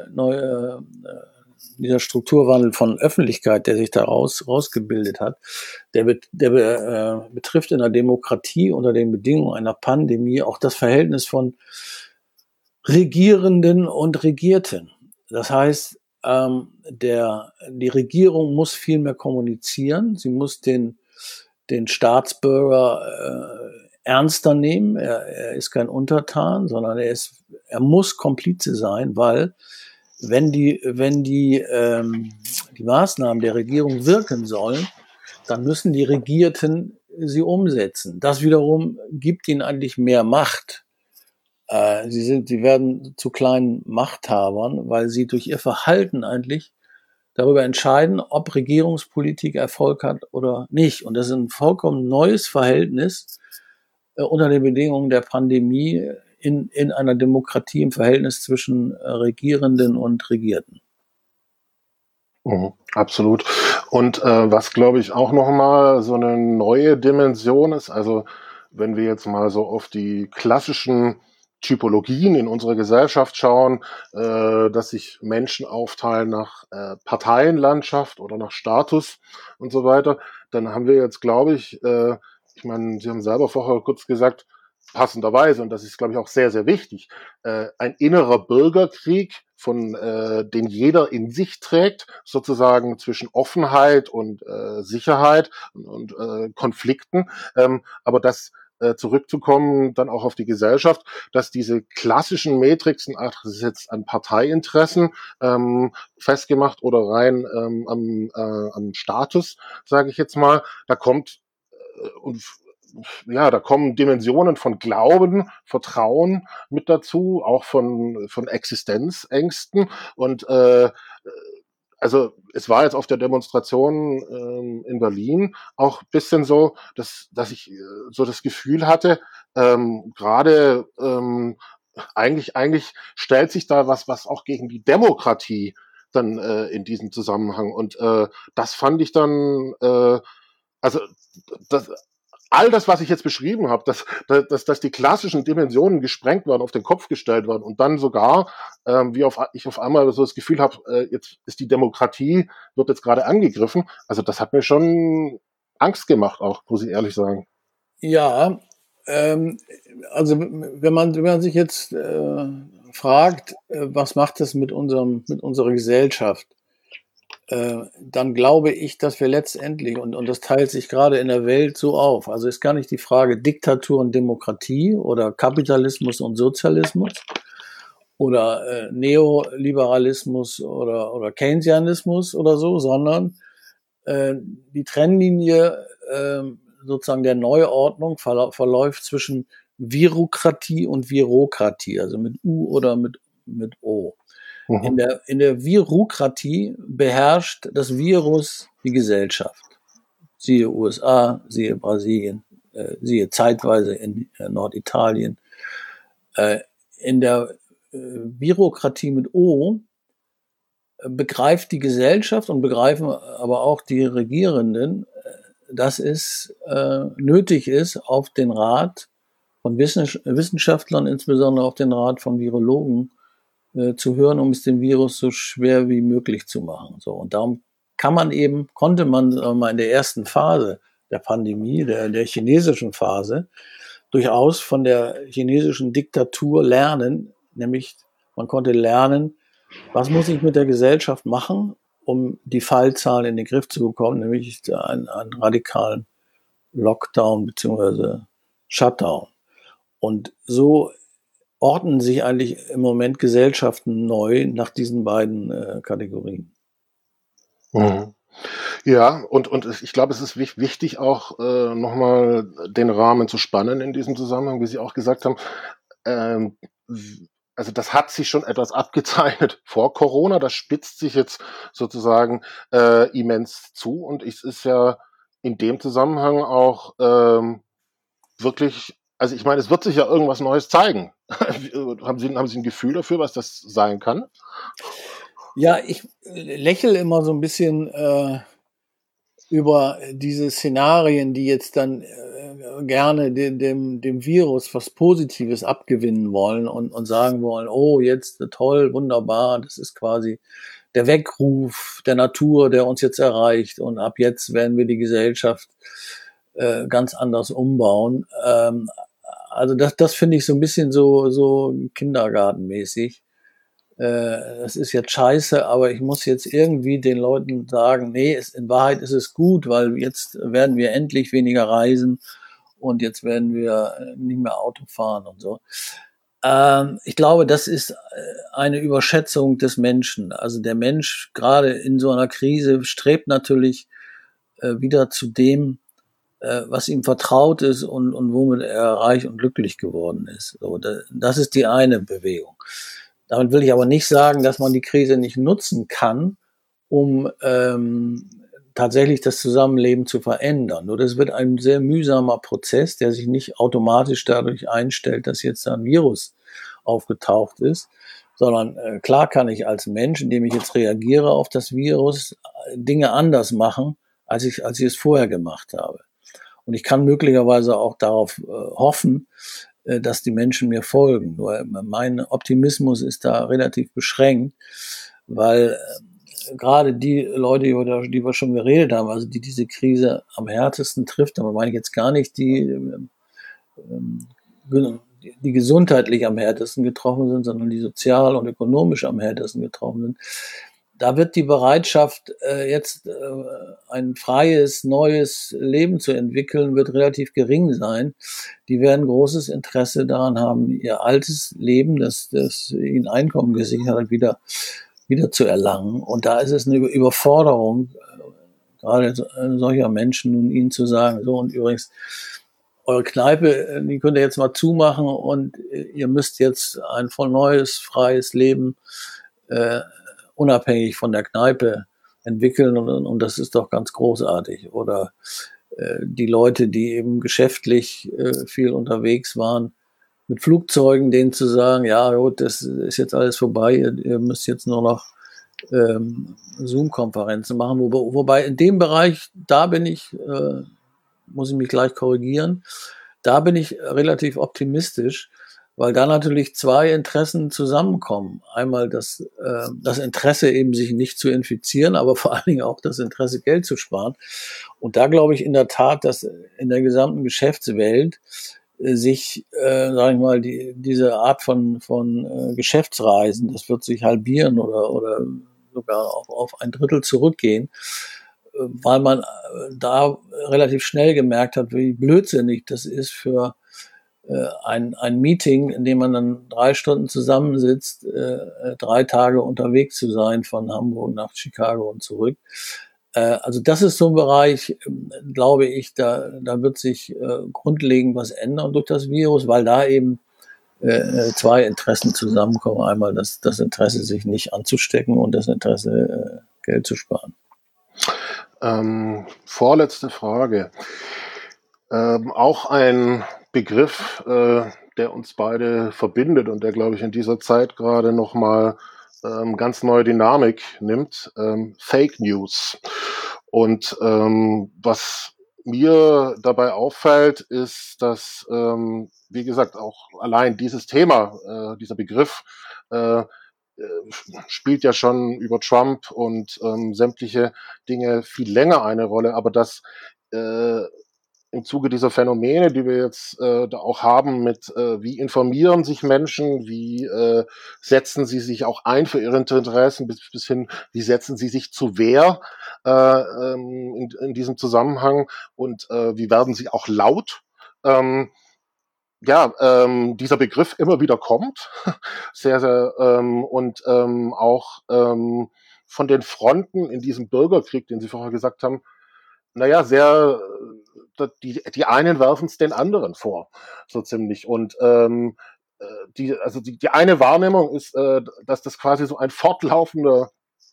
Strukturwandel von Öffentlichkeit, der sich da rausgebildet hat, der betrifft in der Demokratie unter den Bedingungen einer Pandemie auch das Verhältnis von Regierenden und Regierten. Das heißt, die Regierung muss viel mehr kommunizieren. Sie muss den Staatsbürger ernster nehmen. Er ist kein Untertan, sondern er muss Komplize sein, weil wenn die Maßnahmen der Regierung wirken sollen, dann müssen die Regierten sie umsetzen. Das wiederum gibt ihnen eigentlich mehr Macht. Sie werden zu kleinen Machthabern, weil sie durch ihr Verhalten eigentlich darüber entscheiden, ob Regierungspolitik Erfolg hat oder nicht. Und das ist ein vollkommen neues Verhältnis unter den Bedingungen der Pandemie in einer Demokratie im Verhältnis zwischen Regierenden und Regierten. Absolut. Und was, glaube ich, auch nochmal so eine neue Dimension ist, also wenn wir jetzt mal so auf die klassischen Typologien in unserer Gesellschaft schauen, dass sich Menschen aufteilen nach Parteienlandschaft oder nach Status und so weiter, dann haben wir jetzt, glaube ich meine, Sie haben selber vorher kurz gesagt, passenderweise, und das ist, glaube ich, auch sehr, sehr wichtig, ein innerer Bürgerkrieg, den jeder in sich trägt, sozusagen zwischen Offenheit und Sicherheit und Konflikten, aber das zurückzukommen dann auch auf die Gesellschaft, dass diese klassischen Matrixen, ach, das ist jetzt an Parteiinteressen festgemacht oder rein am Status, sage ich jetzt mal, da kommt und ja, da kommen Dimensionen von Glauben, Vertrauen mit dazu, auch von Existenzängsten. Und also es war jetzt auf der Demonstration in Berlin auch ein bisschen so, dass ich so das Gefühl hatte, gerade eigentlich stellt sich da was auch gegen die Demokratie dann in diesem Zusammenhang. Und das fand ich dann, also das, all das, was ich jetzt beschrieben habe, dass die klassischen Dimensionen gesprengt waren, auf den Kopf gestellt waren und dann sogar, ich auf einmal so das Gefühl habe, jetzt ist die Demokratie, wird jetzt gerade angegriffen. Also das hat mir schon Angst gemacht, auch, muss ich ehrlich sagen. Ja, also wenn man sich jetzt fragt, was macht das mit unserer Gesellschaft, dann glaube ich, dass wir letztendlich, und das teilt sich gerade in der Welt so auf, also ist gar nicht die Frage Diktatur und Demokratie oder Kapitalismus und Sozialismus oder Neoliberalismus oder Keynesianismus oder so, sondern die Trennlinie sozusagen der Neuordnung verläuft zwischen Virokratie und Virokratie, also mit U oder mit O. Mhm. In der Virokratie beherrscht das Virus die Gesellschaft. Siehe USA, siehe Brasilien, siehe zeitweise in Norditalien. In der Virokratie mit O begreift die Gesellschaft und begreifen aber auch die Regierenden, dass es nötig ist, auf den Rat von Wissenschaftlern, insbesondere auf den Rat von Virologen, zu hören, um es dem Virus so schwer wie möglich zu machen. So, und darum konnte man mal in der ersten Phase der Pandemie, der chinesischen Phase, durchaus von der chinesischen Diktatur lernen, nämlich man konnte lernen, was muss ich mit der Gesellschaft machen, um die Fallzahlen in den Griff zu bekommen, nämlich einen radikalen Lockdown bzw. Shutdown. Und so ordnen sich eigentlich im Moment Gesellschaften neu nach diesen beiden Kategorien. Mhm. Ja, und ich glaube, es ist wichtig auch nochmal den Rahmen zu spannen in diesem Zusammenhang, wie Sie auch gesagt haben. Ähm, also das hat sich schon etwas abgezeichnet vor Corona, das spitzt sich jetzt sozusagen immens zu und es ist ja in dem Zusammenhang auch wirklich, also ich meine, es wird sich ja irgendwas Neues zeigen. Haben Sie ein Gefühl dafür, was das sein kann? Ja, ich lächle immer so ein bisschen über diese Szenarien, die jetzt dann gerne dem Virus was Positives abgewinnen wollen und sagen wollen, oh, jetzt toll, wunderbar, das ist quasi der Weckruf der Natur, der uns jetzt erreicht und ab jetzt werden wir die Gesellschaft ganz anders umbauen. Also das finde ich so ein bisschen so kindergartenmäßig. Das ist jetzt scheiße, aber ich muss jetzt irgendwie den Leuten sagen, nee, in Wahrheit ist es gut, weil jetzt werden wir endlich weniger reisen und jetzt werden wir nicht mehr Auto fahren und so. Ich glaube, das ist eine Überschätzung des Menschen. Also der Mensch gerade in so einer Krise strebt natürlich wieder zu dem, was ihm vertraut ist und womit er reich und glücklich geworden ist. So, das ist die eine Bewegung. Damit will ich aber nicht sagen, dass man die Krise nicht nutzen kann, um tatsächlich das Zusammenleben zu verändern. Nur das wird ein sehr mühsamer Prozess, der sich nicht automatisch dadurch einstellt, dass jetzt ein Virus aufgetaucht ist, sondern klar kann ich als Mensch, indem ich jetzt reagiere auf das Virus, Dinge anders machen, als ich es vorher gemacht habe. Und ich kann möglicherweise auch darauf hoffen, dass die Menschen mir folgen. Nur mein Optimismus ist da relativ beschränkt, weil gerade die Leute, über die wir schon geredet haben, also die diese Krise am härtesten trifft, aber meine ich jetzt gar nicht die gesundheitlich am härtesten getroffen sind, sondern die sozial und ökonomisch am härtesten getroffen sind. Da wird die Bereitschaft, jetzt ein freies, neues Leben zu entwickeln, wird relativ gering sein. Die werden großes Interesse daran haben, ihr altes Leben, das ihnen Einkommen gesichert hat, wieder zu erlangen. Und da ist es eine Überforderung, gerade solcher Menschen, nun ihnen zu sagen, so, und übrigens, eure Kneipe, die könnt ihr jetzt mal zumachen und ihr müsst jetzt ein voll neues, freies Leben unabhängig von der Kneipe entwickeln und das ist doch ganz großartig. Oder die Leute, die eben geschäftlich viel unterwegs waren, mit Flugzeugen, denen zu sagen, ja gut, das ist jetzt alles vorbei, ihr müsst jetzt nur noch Zoom-Konferenzen machen. Wobei in dem Bereich, da bin ich, muss ich mich gleich korrigieren, da bin ich relativ optimistisch, weil da natürlich zwei Interessen zusammenkommen. Einmal das Interesse eben, sich nicht zu infizieren, aber vor allen Dingen auch das Interesse, Geld zu sparen. Und da glaube ich in der Tat, dass in der gesamten Geschäftswelt sich, sage ich mal, diese Art von Geschäftsreisen, das wird sich halbieren oder sogar auf ein Drittel zurückgehen, weil man da relativ schnell gemerkt hat, wie blödsinnig das ist für ein Meeting, in dem man dann 3 Stunden zusammensitzt, 3 Tage unterwegs zu sein von Hamburg nach Chicago und zurück. Also das ist so ein Bereich, glaube ich, da wird sich grundlegend was ändern durch das Virus, weil da eben zwei Interessen zusammenkommen. Einmal das Interesse, sich nicht anzustecken und das Interesse, Geld zu sparen. Vorletzte Frage. Auch ein Begriff, der uns beide verbindet und der, glaube ich, in dieser Zeit gerade nochmal ganz neue Dynamik nimmt, Fake News. Und was mir dabei auffällt, ist, dass, wie gesagt, auch allein dieses Thema, dieser Begriff, spielt ja schon über Trump und sämtliche Dinge viel länger eine Rolle, aber dass im Zuge dieser Phänomene, die wir jetzt da auch haben, mit wie informieren sich Menschen, wie setzen sie sich auch ein für ihre Interessen, bis hin, wie setzen sie sich zur Wehr in diesem Zusammenhang und wie werden sie auch laut. Dieser Begriff immer wieder kommt, sehr, sehr, und auch von den Fronten in diesem Bürgerkrieg, den Sie vorher gesagt haben, naja, sehr, die einen werfen es den anderen vor, so ziemlich. Und die eine Wahrnehmung ist, dass das quasi so ein fortlaufender,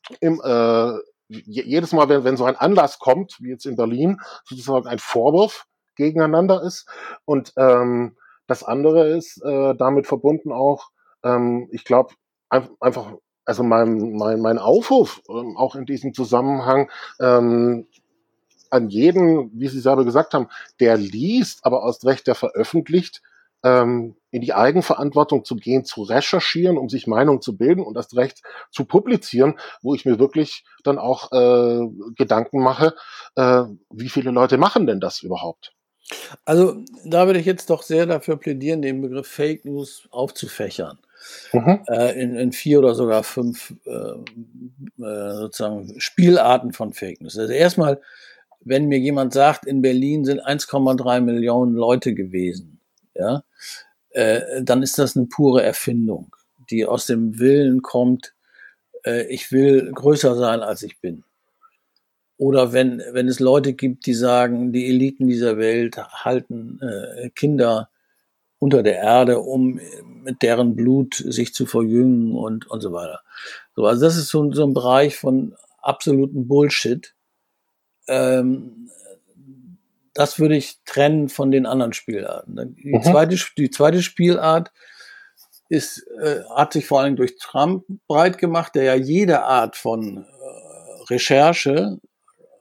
jedes Mal, wenn so ein Anlass kommt, wie jetzt in Berlin, sozusagen ein Vorwurf gegeneinander ist. Und das andere ist damit verbunden auch, ich glaube, einfach, also mein Aufruf auch in diesem Zusammenhang, an jeden, wie Sie selber gesagt haben, der liest, aber erst recht der veröffentlicht, in die Eigenverantwortung zu gehen, zu recherchieren, um sich Meinung zu bilden und erst recht zu publizieren, wo ich mir wirklich dann auch Gedanken mache, wie viele Leute machen denn das überhaupt? Also da würde ich jetzt doch sehr dafür plädieren, den Begriff Fake News aufzufächern. In 4 oder sogar 5 sozusagen Spielarten von Fake News. Also erstmal, wenn mir jemand sagt, in Berlin sind 1,3 Millionen Leute gewesen, ja, dann ist das eine pure Erfindung, die aus dem Willen kommt, ich will größer sein, als ich bin. Oder wenn es Leute gibt, die sagen, die Eliten dieser Welt halten Kinder unter der Erde, um mit deren Blut sich zu verjüngen und so weiter. So, also das ist so ein Bereich von absoluten Bullshit. Das würde ich trennen von den anderen Spielarten. Die zweite Spielart hat sich vor allem durch Trump breit gemacht, der ja jede Art von Recherche,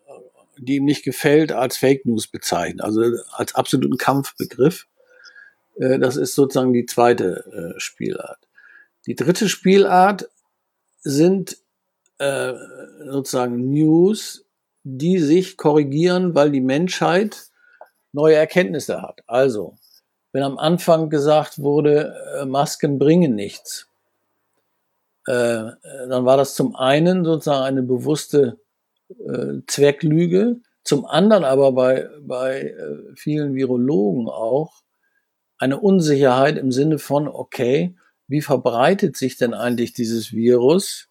die ihm nicht gefällt, als Fake News bezeichnet, also als absoluten Kampfbegriff. Das ist sozusagen die zweite Spielart. Die dritte Spielart sind sozusagen News, die sich korrigieren, weil die Menschheit neue Erkenntnisse hat. Also, wenn am Anfang gesagt wurde, Masken bringen nichts, dann war das zum einen sozusagen eine bewusste Zwecklüge, zum anderen aber bei vielen Virologen auch eine Unsicherheit im Sinne von, okay, wie verbreitet sich denn eigentlich dieses Virus?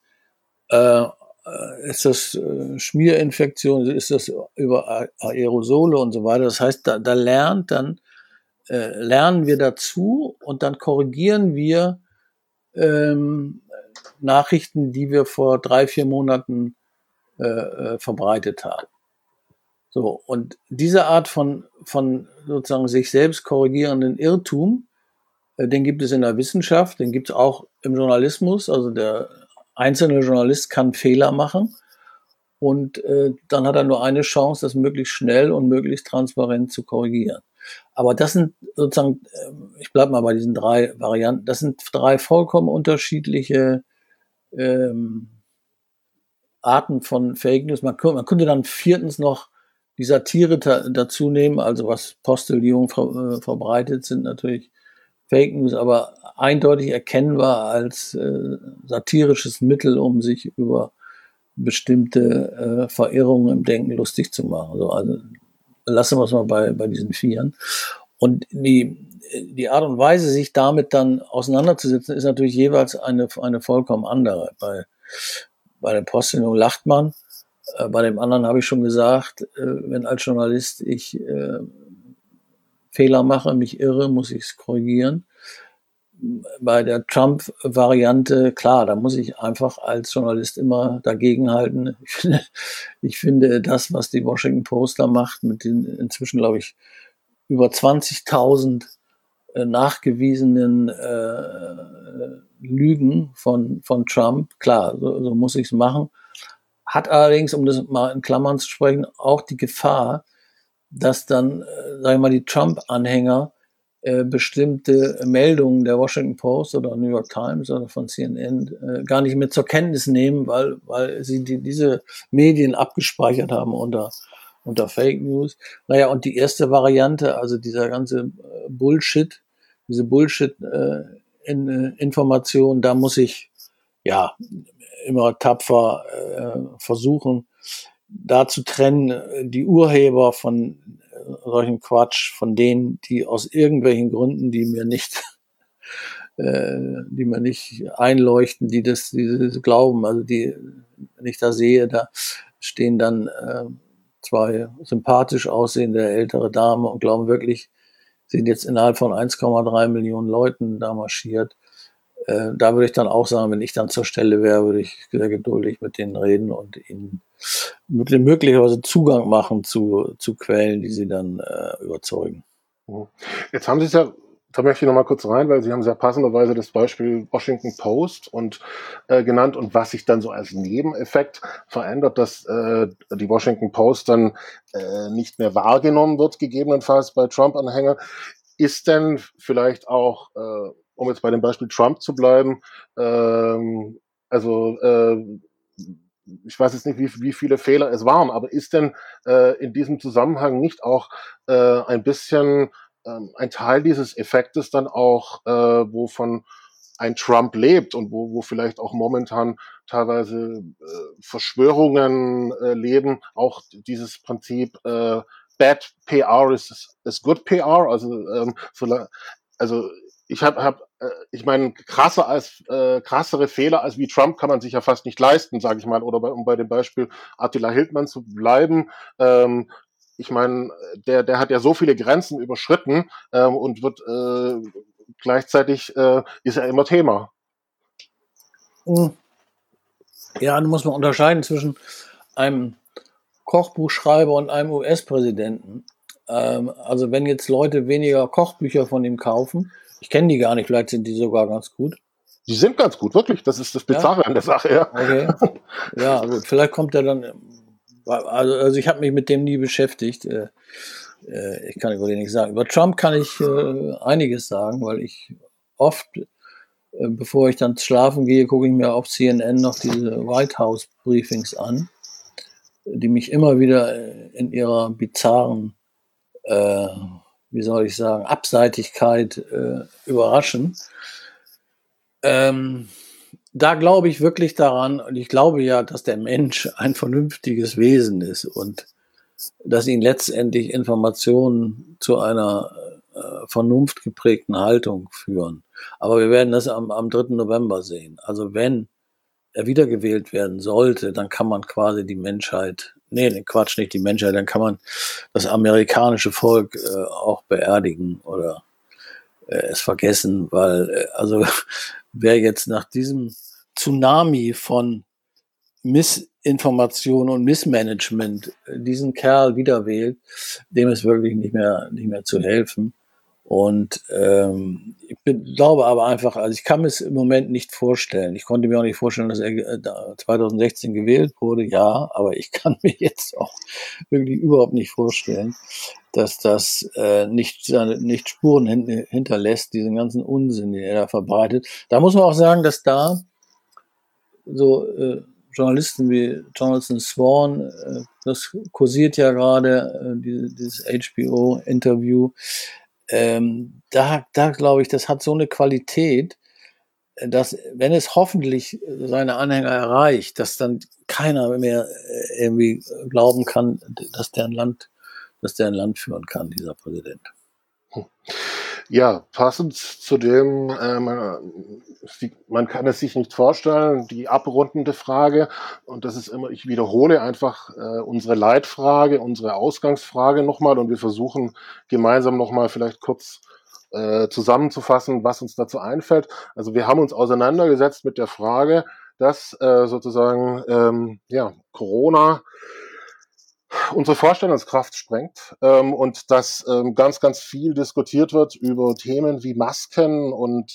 Ist das Schmierinfektion, ist das über Aerosole und so weiter. Das heißt, da lernen wir dazu und dann korrigieren wir Nachrichten, die wir vor 3-4 Monaten verbreitet haben. So, und diese Art von sozusagen sich selbst korrigierenden Irrtum, den gibt es in der Wissenschaft, den gibt es auch im Journalismus. Also der einzelne Journalist kann Fehler machen und dann hat er nur eine Chance, das möglichst schnell und möglichst transparent zu korrigieren. Aber das sind sozusagen, ich bleibe mal bei diesen 3 Varianten, das sind 3 vollkommen unterschiedliche Arten von Fake News. Man könnte dann viertens noch die Satire dazu nehmen, also was Postillon verbreitet, sind natürlich Fake News, aber eindeutig erkennbar als satirisches Mittel, um sich über bestimmte Verirrungen im Denken lustig zu machen. Also lassen wir es mal bei diesen 4. Und die Art und Weise, sich damit dann auseinanderzusetzen, ist natürlich jeweils eine vollkommen andere. Bei der Postillon lacht man, bei dem anderen habe ich schon gesagt, wenn als Journalist ich Fehler mache, mich irre, muss ich es korrigieren. Bei der Trump-Variante, klar, da muss ich einfach als Journalist immer dagegenhalten. Ich finde das, was die Washington Post da macht, mit den inzwischen, glaube ich, über 20.000 nachgewiesenen Lügen von Trump, klar, so muss ich es machen. Hat allerdings, um das mal in Klammern zu sprechen, auch die Gefahr, dass dann, sagen wir mal, die Trump-Anhänger bestimmte Meldungen der Washington Post oder New York Times oder von CNN gar nicht mehr zur Kenntnis nehmen, weil sie diese Medien abgespeichert haben unter Fake News. Naja, und die erste Variante, also dieser ganze Bullshit, diese Bullshit-Information, da muss ich ja immer tapfer versuchen, da zu trennen, die Urheber von solchen Quatsch, von denen, die aus irgendwelchen Gründen, die mir nicht einleuchten, die glauben, also wenn ich da sehe, da stehen dann 2 sympathisch aussehende ältere Damen und glauben wirklich, sind jetzt innerhalb von 1,3 Millionen Leuten da marschiert. Da würde ich dann auch sagen, wenn ich dann zur Stelle wäre, würde ich sehr geduldig mit denen reden und ihnen möglicherweise Zugang machen zu Quellen, die sie dann überzeugen. Jetzt haben Sie es ja, da möchte ich noch mal kurz rein, weil Sie haben sehr passenderweise das Beispiel Washington Post genannt und was sich dann so als Nebeneffekt verändert, dass die Washington Post dann nicht mehr wahrgenommen wird, gegebenenfalls bei Trump-Anhängern. Ist denn vielleicht auch, um jetzt bei dem Beispiel Trump zu bleiben, ich weiß jetzt nicht, wie viele Fehler es waren, aber ist denn in diesem Zusammenhang nicht auch ein bisschen ein Teil dieses Effektes dann auch, wovon ein Trump lebt und wo vielleicht auch momentan teilweise Verschwörungen leben, auch dieses Prinzip Bad PR is good PR, ich meine, krassere Fehler als wie Trump kann man sich ja fast nicht leisten, sage ich mal. Oder um bei dem Beispiel Attila Hildmann zu bleiben. Ich meine, der hat ja so viele Grenzen überschritten und wird gleichzeitig ist er immer Thema. Ja, da muss man unterscheiden zwischen einem Kochbuchschreiber und einem US-Präsidenten. Also wenn jetzt Leute weniger Kochbücher von ihm kaufen, ich kenne die gar nicht, vielleicht sind die sogar ganz gut. Die sind ganz gut, wirklich. Das ist das Bizarre an der Sache, ja. Okay. Ja, gut. Vielleicht kommt er dann. Also ich habe mich mit dem nie beschäftigt. Ich kann über den nichts sagen. Über Trump kann ich einiges sagen, weil ich oft, bevor ich dann schlafen gehe, gucke ich mir auf CNN noch diese White House Briefings an, die mich immer wieder in ihrer bizarren, wie soll ich sagen, Abseitigkeit überraschen. Da glaube ich wirklich daran, und ich glaube ja, dass der Mensch ein vernünftiges Wesen ist und dass ihn letztendlich Informationen zu einer vernunftgeprägten Haltung führen. Aber wir werden das am 3. November sehen. Also wenn er wiedergewählt werden sollte, dann kann man quasi die Menschheit, Quatsch, nicht die Menschheit, dann kann man das amerikanische Volk auch beerdigen oder es vergessen, weil also wer jetzt nach diesem Tsunami von Missinformation und Missmanagement diesen Kerl wieder wählt, dem ist wirklich nicht mehr zu helfen. Und glaube aber einfach, also ich kann mir es im Moment nicht vorstellen. Ich konnte mir auch nicht vorstellen, dass er 2016 gewählt wurde, ja, aber ich kann mir jetzt auch wirklich überhaupt nicht vorstellen, dass das nicht Spuren hinterlässt, diesen ganzen Unsinn, den er da verbreitet. Da muss man auch sagen, dass da so Journalisten wie Jonathan Swan, das kursiert ja gerade, dieses HBO-Interview, da glaube ich, das hat so eine Qualität, dass, wenn es hoffentlich seine Anhänger erreicht, dass dann keiner mehr irgendwie glauben kann, dass der ein Land führen kann, dieser Präsident. Ja, passend zu dem, man kann es sich nicht vorstellen, die abrundende Frage, und das ist immer, ich wiederhole einfach unsere Leitfrage, unsere Ausgangsfrage nochmal, und wir versuchen gemeinsam nochmal vielleicht kurz zusammenzufassen, was uns dazu einfällt. Also wir haben uns auseinandergesetzt mit der Frage, dass sozusagen Corona unsere Vorstellungskraft sprengt und dass ganz, ganz viel diskutiert wird über Themen wie Masken und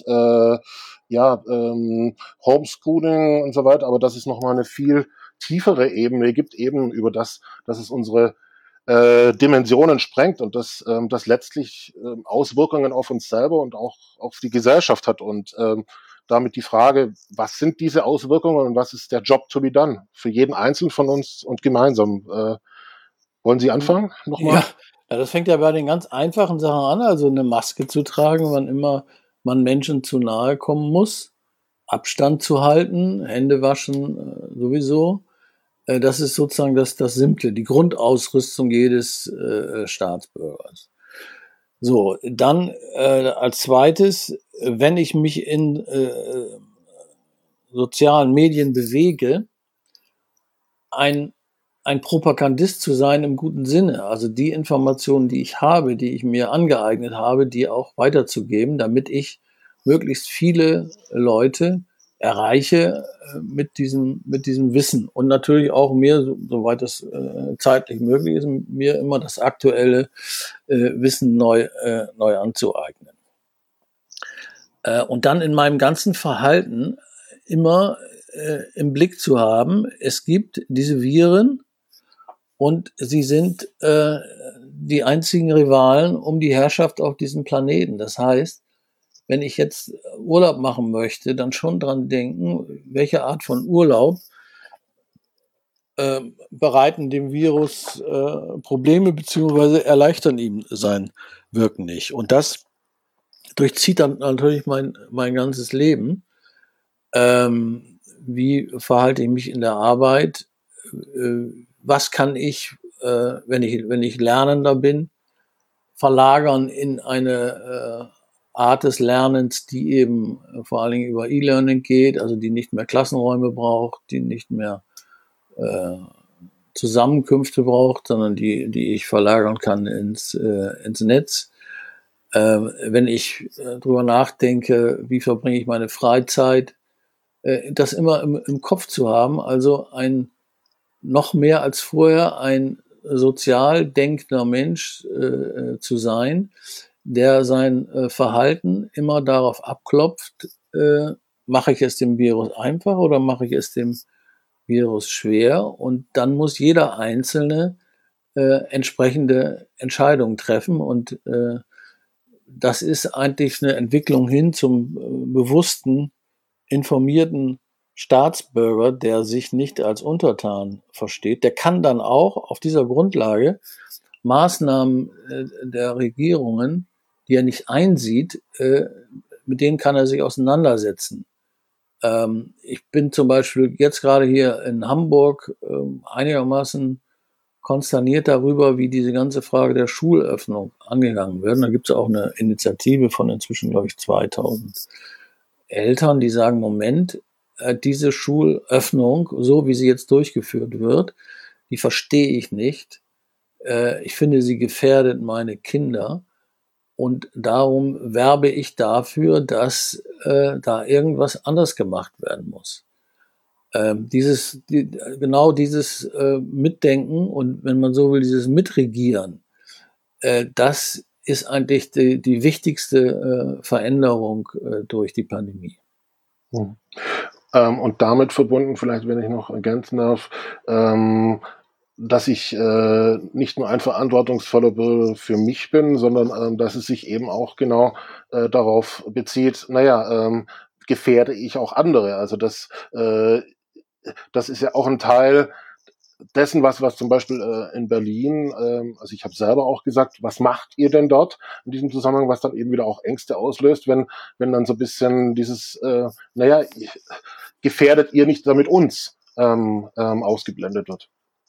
Homeschooling und so weiter, aber dass es nochmal eine viel tiefere Ebene gibt, eben über dass es unsere Dimensionen sprengt und dass das letztlich Auswirkungen auf uns selber und auch auf die Gesellschaft hat und damit die Frage, was sind diese Auswirkungen und was ist der Job to be done für jeden Einzelnen von uns und gemeinsam. Wollen Sie anfangen nochmal? Ja, das fängt ja bei den ganz einfachen Sachen an, also eine Maske zu tragen, wann immer man Menschen zu nahe kommen muss, Abstand zu halten, Hände waschen sowieso. Das ist sozusagen das Simple, die Grundausrüstung jedes Staatsbürgers. So, dann als zweites, wenn ich mich in sozialen Medien bewege, ein Propagandist zu sein im guten Sinne, also die Informationen, die ich habe, die ich mir angeeignet habe, die auch weiterzugeben, damit ich möglichst viele Leute erreiche mit diesem Wissen und natürlich auch mir, soweit das zeitlich möglich ist, mir immer das aktuelle Wissen neu anzueignen. Und dann in meinem ganzen Verhalten immer im Blick zu haben, es gibt diese Viren, und sie sind die einzigen Rivalen um die Herrschaft auf diesem Planeten. Das heißt, wenn ich jetzt Urlaub machen möchte, dann schon dran denken, welche Art von Urlaub bereiten dem Virus Probleme beziehungsweise erleichtern ihm sein Wirken nicht. Und das durchzieht dann natürlich mein ganzes Leben. Wie verhalte ich mich in der Arbeit? Was kann ich, wenn ich Lernender bin, verlagern in eine Art des Lernens, die eben vor allen Dingen über E-Learning geht, also die nicht mehr Klassenräume braucht, die nicht mehr Zusammenkünfte braucht, sondern die ich verlagern kann ins Netz. Wenn ich drüber nachdenke, wie verbringe ich meine Freizeit, das immer im Kopf zu haben, also noch mehr als vorher ein sozial denkender Mensch zu sein, der sein Verhalten immer darauf abklopft, mache ich es dem Virus einfach oder mache ich es dem Virus schwer? Und dann muss jeder Einzelne entsprechende Entscheidungen treffen. Und das ist eigentlich eine Entwicklung hin zum bewussten, informierten Staatsbürger, der sich nicht als Untertan versteht. Der kann dann auch auf dieser Grundlage Maßnahmen der Regierungen, die er nicht einsieht, mit denen kann er sich auseinandersetzen. Ich bin zum Beispiel jetzt gerade hier in Hamburg einigermaßen konsterniert darüber, wie diese ganze Frage der Schulöffnung angegangen wird. Da gibt es auch eine Initiative von inzwischen, glaube ich, 2000 Eltern, die sagen, Moment, diese Schulöffnung, so wie sie jetzt durchgeführt wird, die verstehe ich nicht. Ich finde, sie gefährdet meine Kinder. Und darum werbe ich dafür, dass da irgendwas anders gemacht werden muss. Dieses Mitdenken und, wenn man so will, dieses Mitregieren, das ist eigentlich die wichtigste Veränderung durch die Pandemie. Und damit verbunden, vielleicht, wenn ich noch ergänzen darf, dass ich nicht nur ein verantwortungsvoller Bürger für mich bin, sondern dass es sich eben auch genau darauf bezieht, gefährde ich auch andere. Also das ist ja auch ein Teil dessen, was zum Beispiel in Berlin, also ich habe selber auch gesagt, was macht ihr denn dort in diesem Zusammenhang, was dann eben wieder auch Ängste auslöst, wenn dann so ein bisschen dieses, gefährdet ihr nicht damit uns ausgeblendet wird.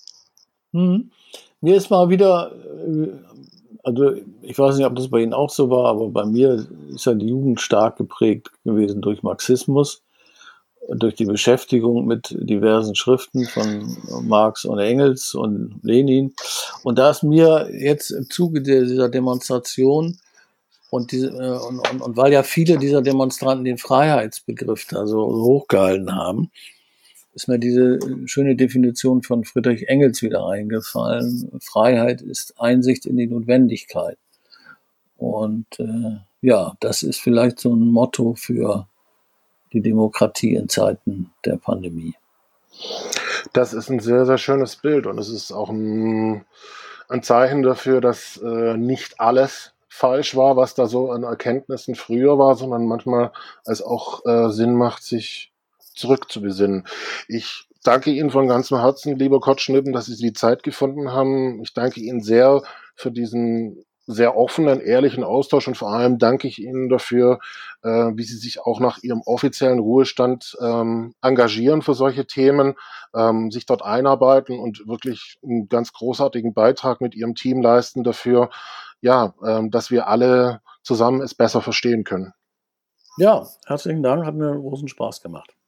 Mir ist mal wieder, also ich weiß nicht, ob das bei Ihnen auch so war, aber bei mir ist ja die Jugend stark geprägt gewesen durch Marxismus, durch die Beschäftigung mit diversen Schriften von Marx und Engels und Lenin. Und da ist mir jetzt im Zuge dieser Demonstration und weil ja viele dieser Demonstranten den Freiheitsbegriff da so hochgehalten haben, ist mir diese schöne Definition von Friedrich Engels wieder eingefallen. Freiheit ist Einsicht in die Notwendigkeit. Und das ist vielleicht so ein Motto für die Demokratie in Zeiten der Pandemie. Das ist ein sehr, sehr schönes Bild und es ist auch ein Zeichen dafür, dass nicht alles falsch war, was da so an Erkenntnissen früher war, sondern manchmal es auch Sinn macht, sich zurückzubesinnen. Ich danke Ihnen von ganzem Herzen, lieber Kotschnippen, dass Sie die Zeit gefunden haben. Ich danke Ihnen sehr für diesen sehr offenen, ehrlichen Austausch und vor allem danke ich Ihnen dafür, wie Sie sich auch nach Ihrem offiziellen Ruhestand engagieren für solche Themen, sich dort einarbeiten und wirklich einen ganz großartigen Beitrag mit Ihrem Team leisten dafür, dass wir alle zusammen es besser verstehen können. Ja, herzlichen Dank, hat mir großen Spaß gemacht.